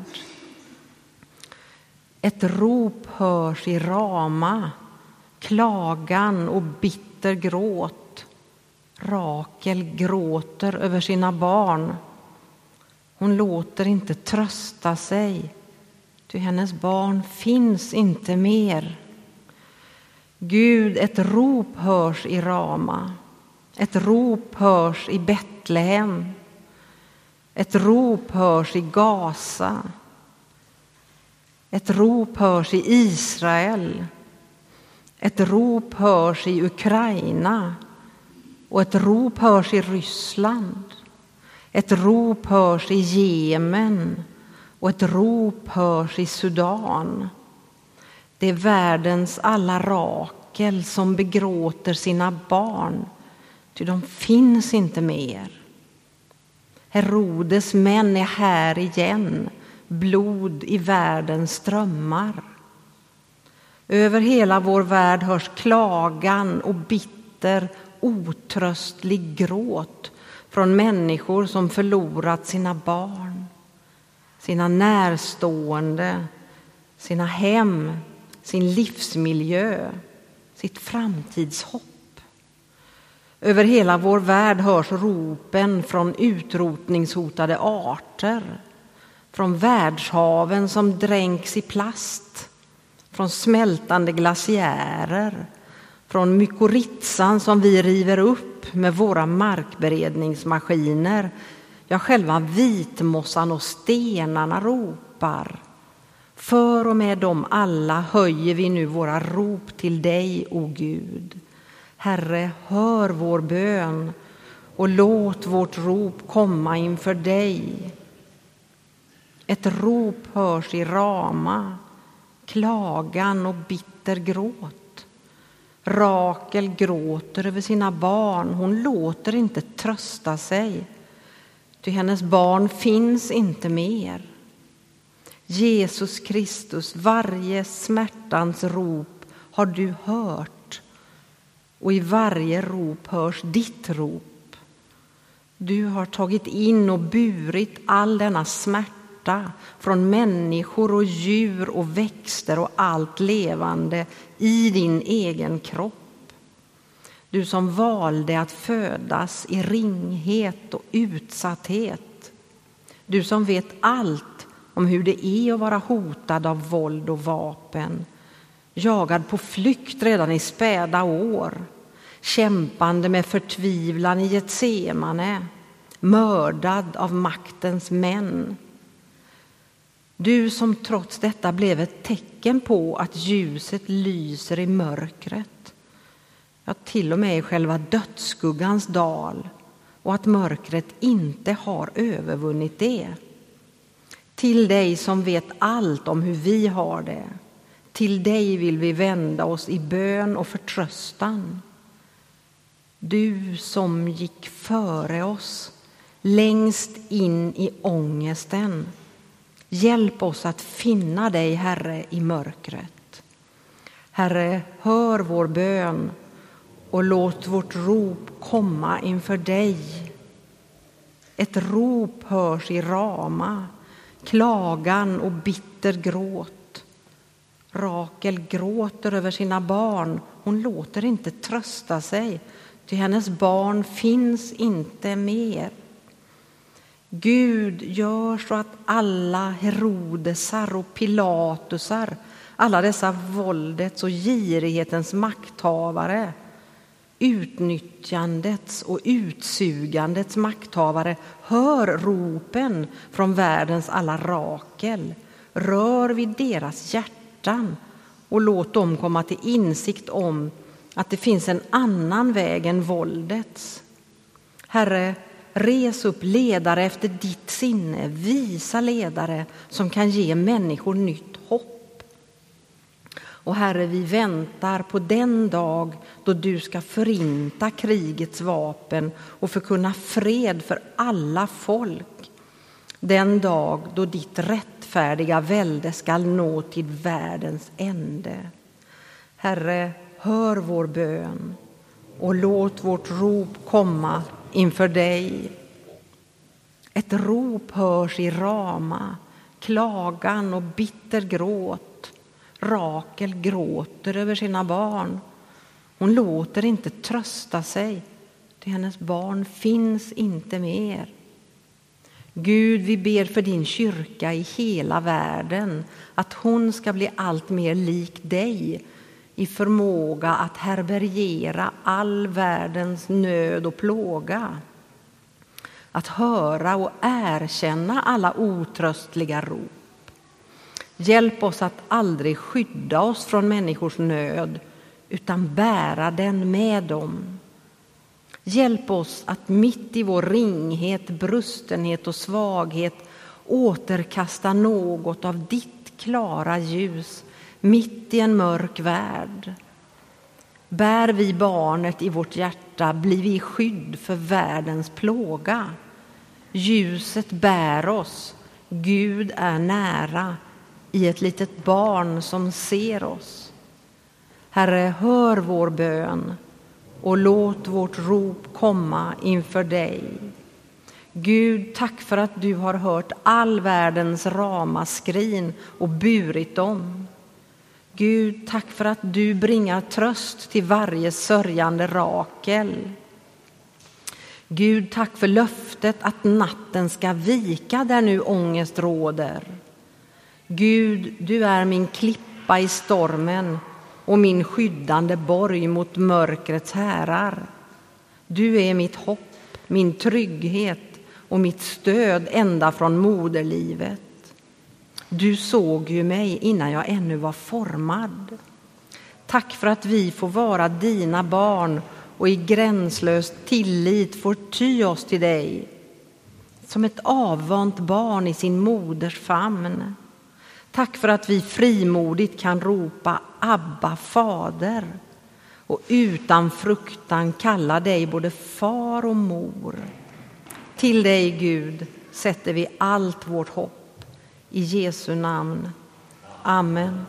Ett rop hörs i Rama, klagan och bitter gråt. Rakel gråter över sina barn. Hon låter inte trösta sig, ty hennes barn finns inte mer. Gud, ett rop hörs i Rama, ett rop hörs i Betlehem. Ett rop hörs i Gaza. Ett rop hörs i Israel. Ett rop hörs i Ukraina. Och ett rop hörs i Ryssland. Ett rop hörs i Jemen. Och ett rop hörs i Sudan. Det är världens alla Rakel som begråter sina barn, ty de finns inte mer. Herodes män är här igen, blod i världens strömmar. Över hela vår värld hörs klagan och bitter, otröstlig gråt från människor som förlorat sina barn, sina närstående, sina hem, sin livsmiljö, sitt framtidshopp. Över hela vår värld hörs ropen från utrotningshotade arter, från världshaven som dränks i plast, från smältande glaciärer, från mykorrhizan som vi river upp med våra markberedningsmaskiner. Ja, själva vitmossan och stenarna ropar. För och med dem alla höjer vi nu våra rop till dig, o Gud. Herre, hör vår bön och låt vårt rop komma inför dig. Ett rop hörs i Rama, klagan och bitter gråt. Rakel gråter över sina barn, hon låter inte trösta sig, ty hennes barn finns inte mer. Jesus Kristus, varje smärtans rop har du hört, och i varje rop hörs ditt rop. Du har tagit in och burit all denna smärta från människor och djur och växter och allt levande i din egen kropp. Du som valde att födas i ringhet och utsatthet. Du som vet allt om hur det är att vara hotad av våld och vapen, jagad på flykt redan i späda år, kämpande med förtvivlan i Getsemane, mördad av maktens män. Du som trots detta blev ett tecken på att ljuset lyser i mörkret, ja, till och med i själva dödsskuggans dal, och att mörkret inte har övervunnit det. Till dig som vet allt om hur vi har det, till dig vill vi vända oss i bön och förtröstan. Du som gick före oss längst in i ångesten, hjälp oss att finna dig, Herre, i mörkret. Herre, hör vår bön och låt vårt rop komma inför dig. Ett rop hörs i Rama, klagan och bitter gråt. Rakel gråter över sina barn, hon låter inte trösta sig, ty hennes barn finns inte mer. Gud, gör så att alla Herodesar och Pilatusar, alla dessa våldets och girighetens makthavare, utnyttjandets och utsugandets makthavare, hör ropen från världens alla Rakel. Rör vid deras hjärtan och låt dem komma till insikt om att det finns en annan väg än våldets. Herre, res upp ledare efter ditt sinne, visa ledare som kan ge människor nytt hopp. Och Herre, vi väntar på den dag då du ska förinta krigets vapen och förkunna fred för alla folk. Den dag då ditt rättfärdiga välde skall nå till världens ände. Herre, hör vår bön och låt vårt rop komma inför dig. Ett rop hörs i Rama, klagan och bitter gråt. Rakel gråter över sina barn. Hon låter inte trösta sig, till hennes barn finns inte mer. Gud, vi ber för din kyrka i hela världen, att hon ska bli allt mer lik dig i förmåga att härbärgera all världens nöd och plåga. att höra och erkänna alla otröstliga rop. Hjälp oss att aldrig skydda oss från människors nöd, utan bära den med dem. Hjälp oss att mitt i vår ringhet, brustenhet och svaghet återkasta något av ditt klara ljus mitt i en mörk värld. Bär vi barnet i vårt hjärta blir vi skydd för världens plåga. Ljuset bär oss, Gud är nära i ett litet barn som ser oss. Herre, hör vår bön och låt vårt rop komma inför dig. Gud, tack för att du har hört all världens ramaskrin och burit dem. Gud, tack för att du bringar tröst till varje sörjande Rakel. Gud, tack för löftet att natten ska vika där nu ångest råder. Gud, du är min klippa i stormen och min skyddande borg mot mörkrets härar. Du är mitt hopp, min trygghet och mitt stöd ända från moderlivet. Du såg ju mig innan jag ännu var formad. Tack för att vi får vara dina barn och i gränslös tillit får ty oss till dig. Som ett avvant barn i sin moders famn. Tack för att vi frimodigt kan ropa Abba, fader. Och utan fruktan kalla dig både far och mor. Till dig, Gud, sätter vi allt vårt hopp. I Jesu namn. Amen.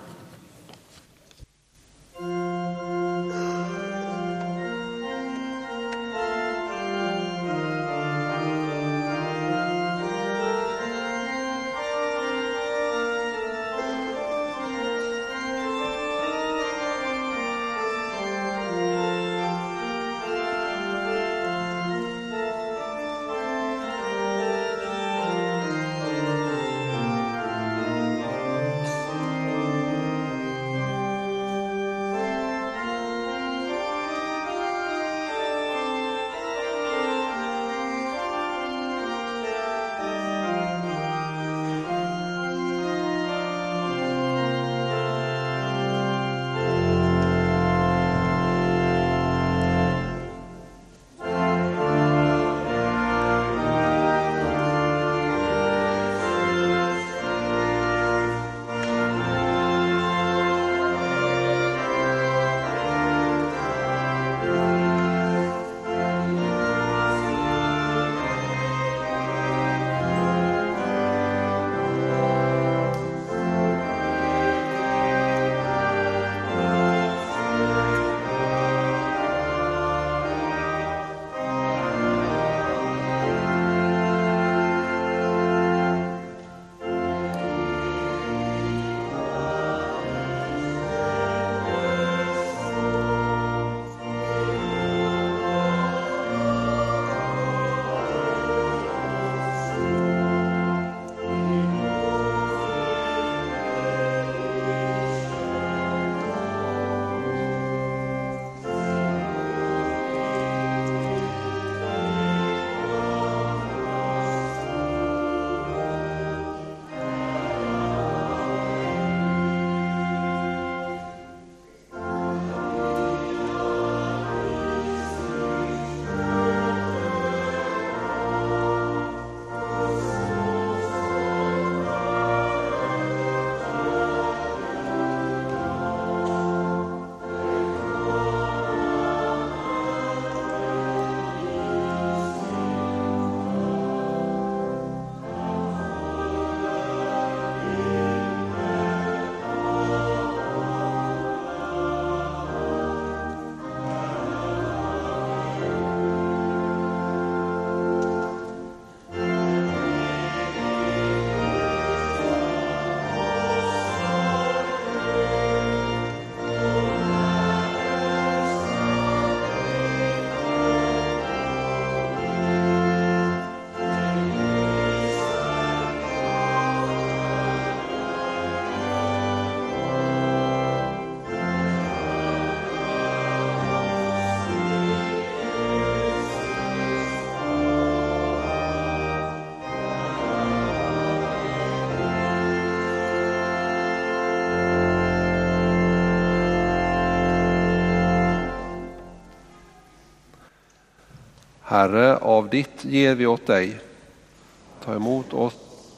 Herre, av ditt ger vi åt dig. Ta emot oss.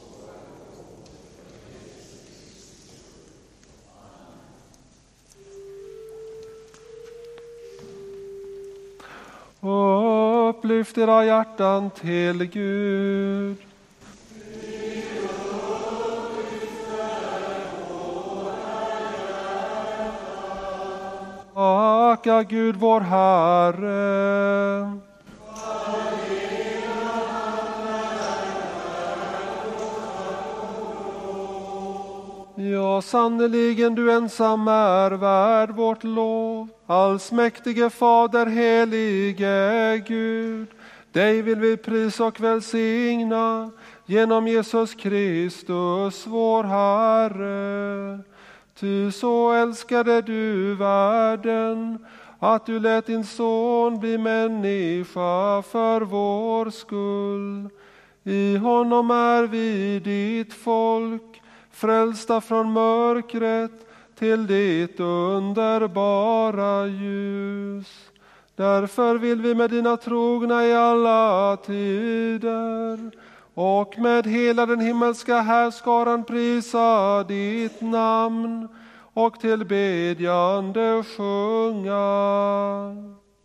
Upplyft era hjärtan till Gud. Tacka Gud vår Herre. Ja, sannerligen du ensam är värd vårt lov. Allsmäktige Fader, helige Gud. Dig vill vi prisa och välsigna genom Jesus Kristus, vår Herre. Ty så älskade du världen, att du lät din son bli människa för vår skull. I honom är vi ditt folk, frälsta från mörkret till ditt underbara ljus. Därför vill vi med dina trogna i alla tider och med hela den himmelska härskaran prisa ditt namn och tillbedjande sjunga.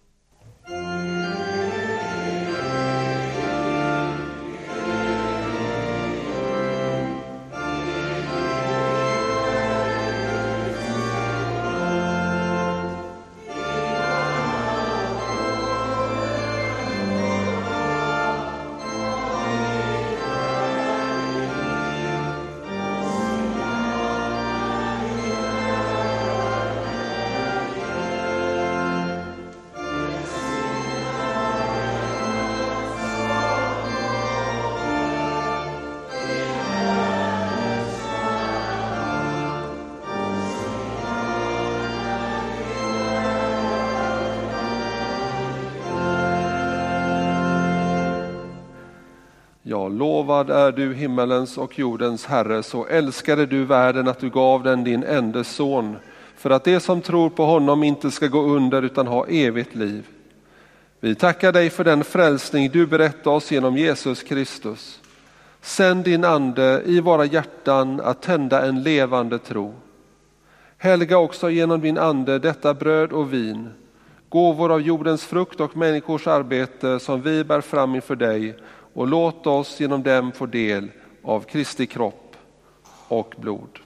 Ja, lovad är du himmelens och jordens Herre, så älskade du världen att du gav den din enda son, för att det som tror på honom inte ska gå under utan ha evigt liv. Vi tackar dig för den frälsning du berättar oss genom Jesus Kristus. Sänd din ande i våra hjärtan att tända en levande tro. Helga också genom din ande detta bröd och vin, gåvor av jordens frukt och människors arbete som vi bär fram inför dig, och låt oss genom dem få del av Kristi kropp och blod.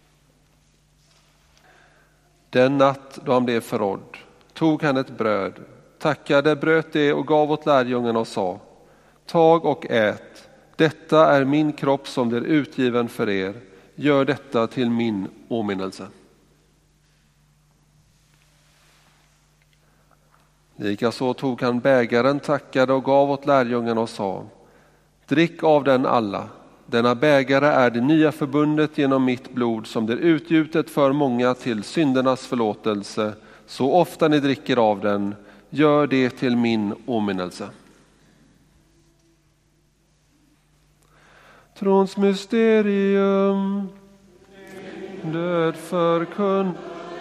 Den natt då han blev förrådd tog han ett bröd, tackade, bröt det och gav åt lärjungarna och sa: tag och ät, detta är min kropp som blir utgiven för er. Gör detta till min åminnelse. Likaså tog han bägaren, tackade och gav åt lärjungarna och sa: drick av den alla. Denna bägare är det nya förbundet genom mitt blod som blir utgjutet för många till syndernas förlåtelse. Så ofta ni dricker av den, gör det till min åminnelse. Trons mysterium, död förkunn.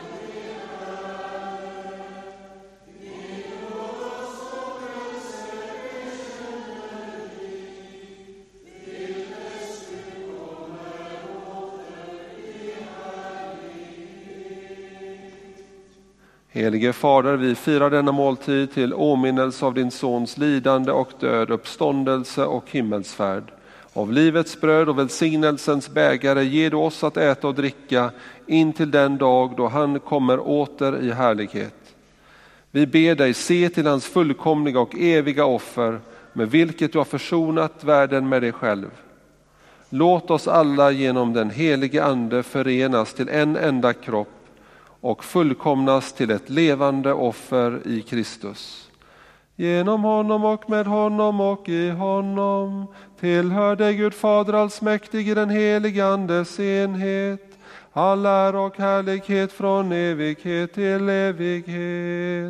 Helige Fader, vi firar denna måltid till åminnelse av din sons lidande och död, uppståndelse och himmelsfärd. Av livets bröd och välsignelsens bägare ger du oss att äta och dricka in till den dag då han kommer åter i härlighet. Vi ber dig, se till hans fullkomliga och eviga offer, med vilket du har försonat världen med dig själv. Låt oss alla genom den helige ande förenas till en enda kropp och fullkomnas till ett levande offer i Kristus. Genom honom och med honom och i honom tillhör dig Gud Fader allsmäktig i den helige Andes enhet, all ära och härlighet från evighet till evighet.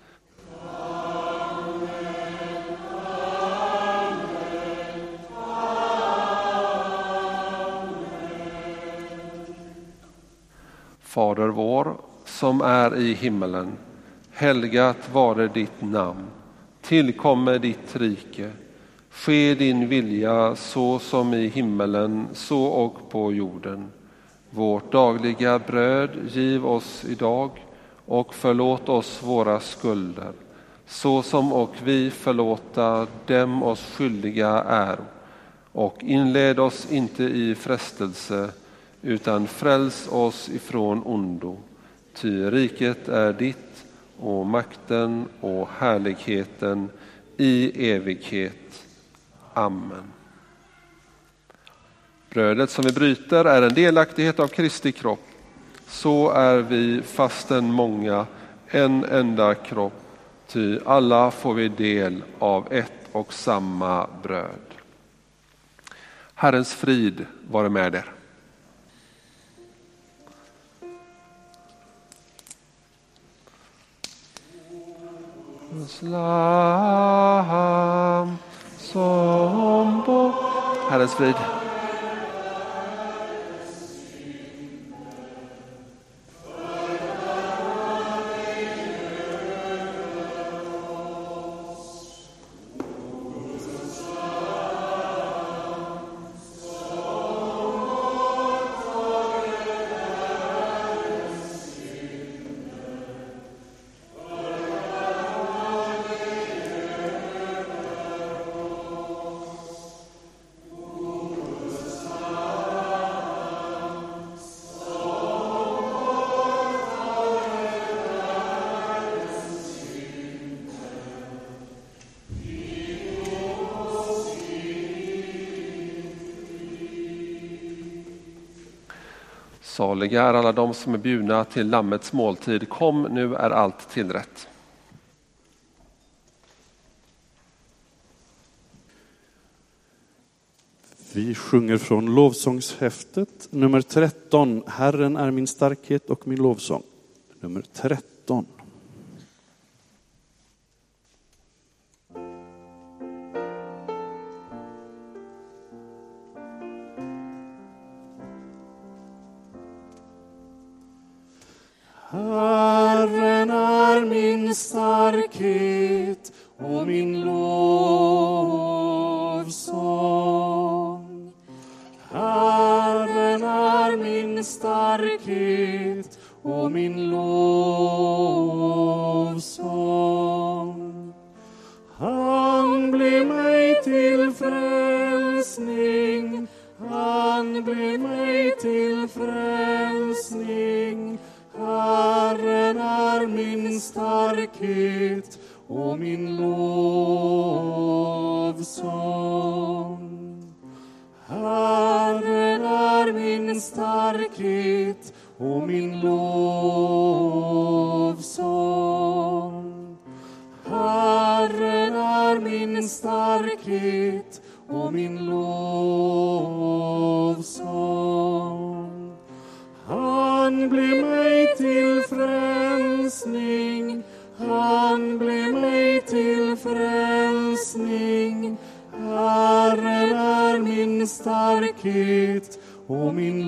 Fader vår som är i himmelen, helgat vare ditt namn. tillkommer ditt rike. Ske din vilja så som i himmelen, så och på jorden. Vårt dagliga bröd giv oss idag och förlåt oss våra skulder, så som och vi förlåta dem oss skyldiga är. Och inled oss inte i frestelse, utan fräls oss ifrån ondo. Ty riket är ditt och makten och härligheten i evighet. Amen. Brödet som vi bryter är en delaktighet av Kristi kropp. Så är vi fastän många en enda kropp, ty alla får vi del av ett och samma bröd. Herrens frid vare med er. Lam som på Herrens frid. Saliga är alla de som är bjudna till Lammets måltid. Kom, nu är allt tillrätt. Vi sjunger från lovsångshäftet nummer tretton. Herren är min starkhet och min lovsång. Nummer tretton. Herren är min starkhet och min lovsång. Herren är min starkhet och min lovsång. Han blev mig till frälsning, han blev mig till frälsning. Herren är min starkhet och min lovsång. Herren är min starkhet och min lovsång. Herren är min starkhet och min lovsång. Han blev mig till frälsning, han blev mig till frälsning. Herren är min starkhet och min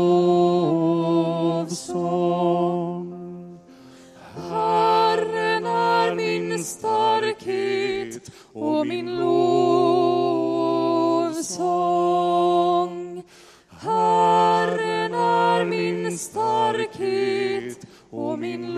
lovsång. Herren är min starkhet och min lovsång. Herren är min starkhet och min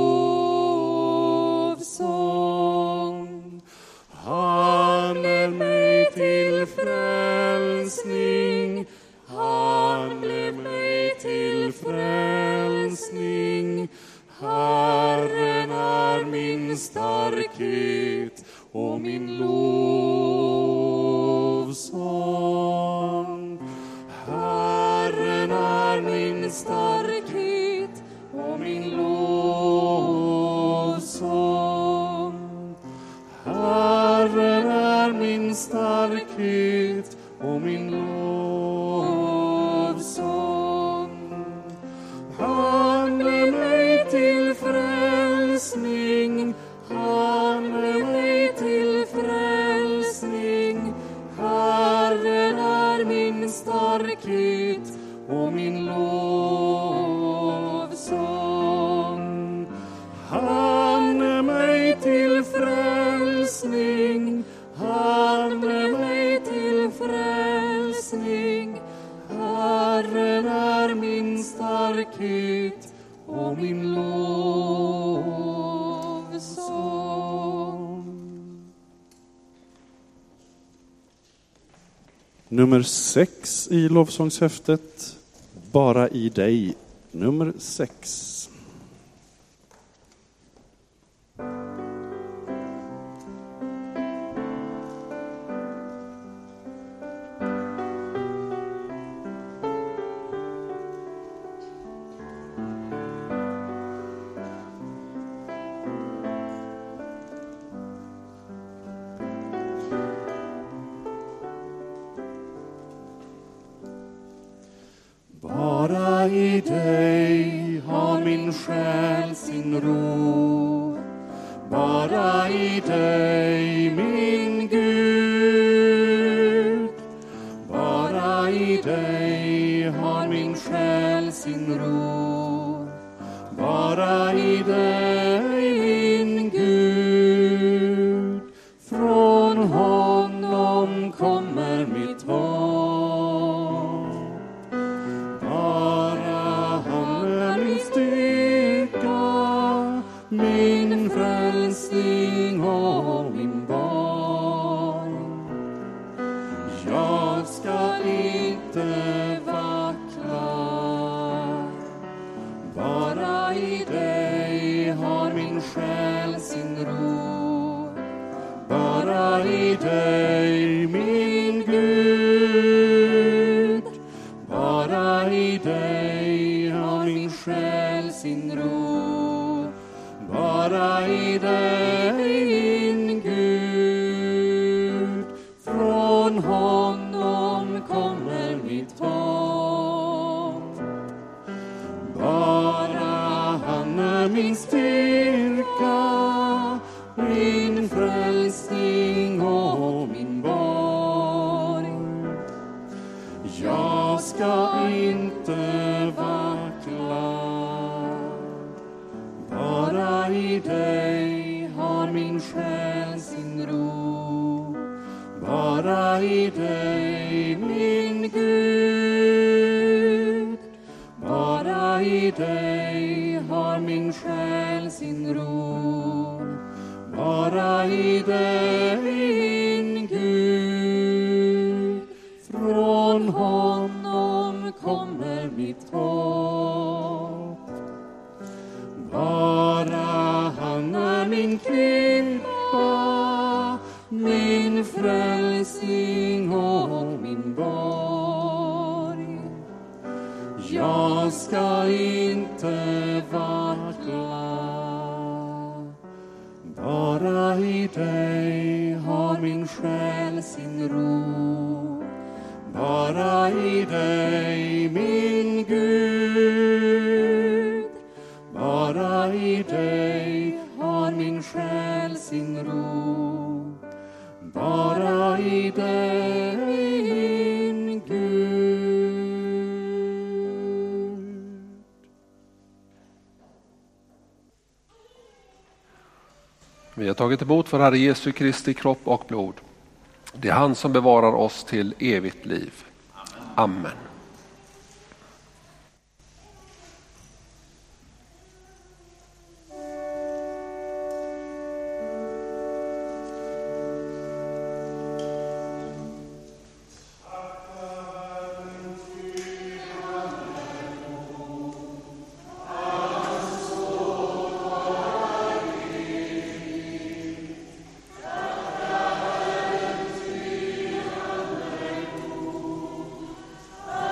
lovsång. Han är mig till frälsning, han blev mig till frälsning. Herren är min starkhet och min lovsång. Herren är min starkhet och min lovsång. Herren är min starkhet och min lovsång. Han blev mig till frälsning, han blev mig till frälsning. Herren är min starkhet och min lovsång. Han är mig till frälsning, Herren är min starkhet och min lovsång. Nummer sex i lovsångshäftet, Bara i dig. Nummer sex. Bara i dig har min själ sin ro. Bara i dig, min Gud. Bara i dig har min själ sin ro. Bara i dig, min Gud. Från honom kommer mitt hopp. Min frälsning och min barn. Jag ska inte vackla. Bara i dig har min själ sin ro. Bara i dig, min Gud. Bara i dig har min själ sin ro. Bara i dig, min Gud, från honom kommer mitt hopp. Bara han är min styrka, min frälsning och min borg. Jag ska inte vackla. Bara i dig har min själ sin ro. Bara i dig, min Gud. Bara i dig har min själ sin ro. Bara i dig, min Gud. Från honom kommer mitt hopp. Bara han är min klippa, min frälsning och min borg. Jag ska inte vackla. Bara i dig har min själ sin ro. Bara i dig, min Gud. Bara i dig har min själ sin ro. Bara i dig, min Gud. Vi har tagit emot vår Herre Jesu Kristi kropp och blod. Det är han som bevarar oss till evigt liv. Amen. I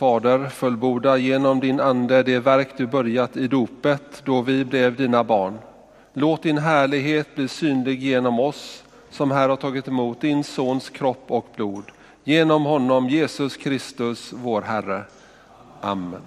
Fader, fullborda genom din ande det verk du börjat i dopet då vi blev dina barn. Låt din härlighet bli synlig genom oss som här har tagit emot din sons kropp och blod. Genom honom, Jesus Kristus, vår Herre. Amen.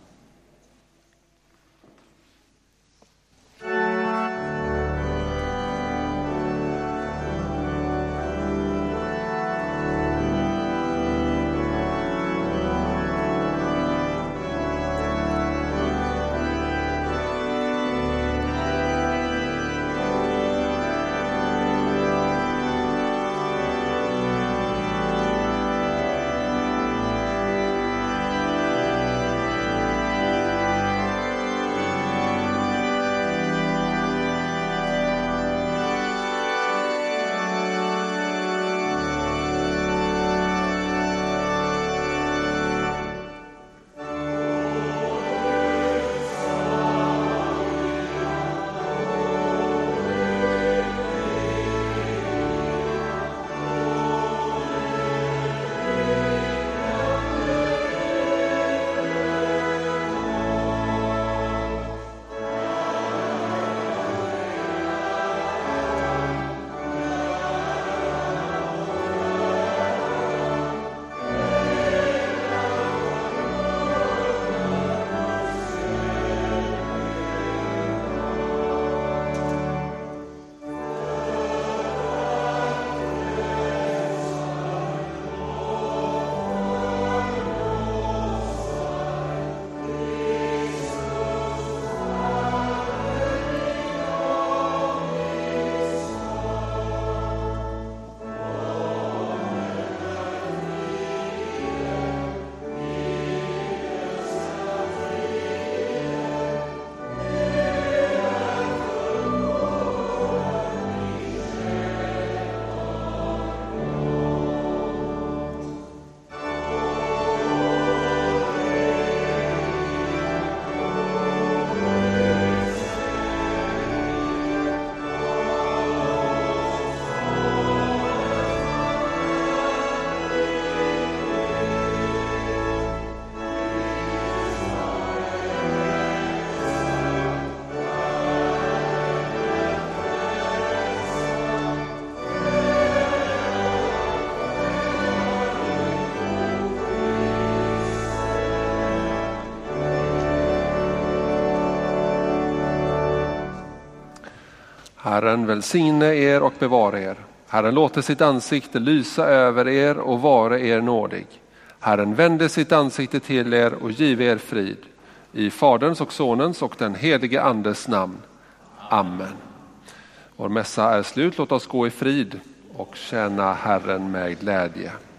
Herren välsigne er och bevara er. Herren låter sitt ansikte lysa över er och vara er nådig. Herren vände sitt ansikte till er och give er frid. I Faderns och Sonens och den helige Andes namn. Amen. Vår mässa är slut. Låt oss gå i frid och tjäna Herren med glädje.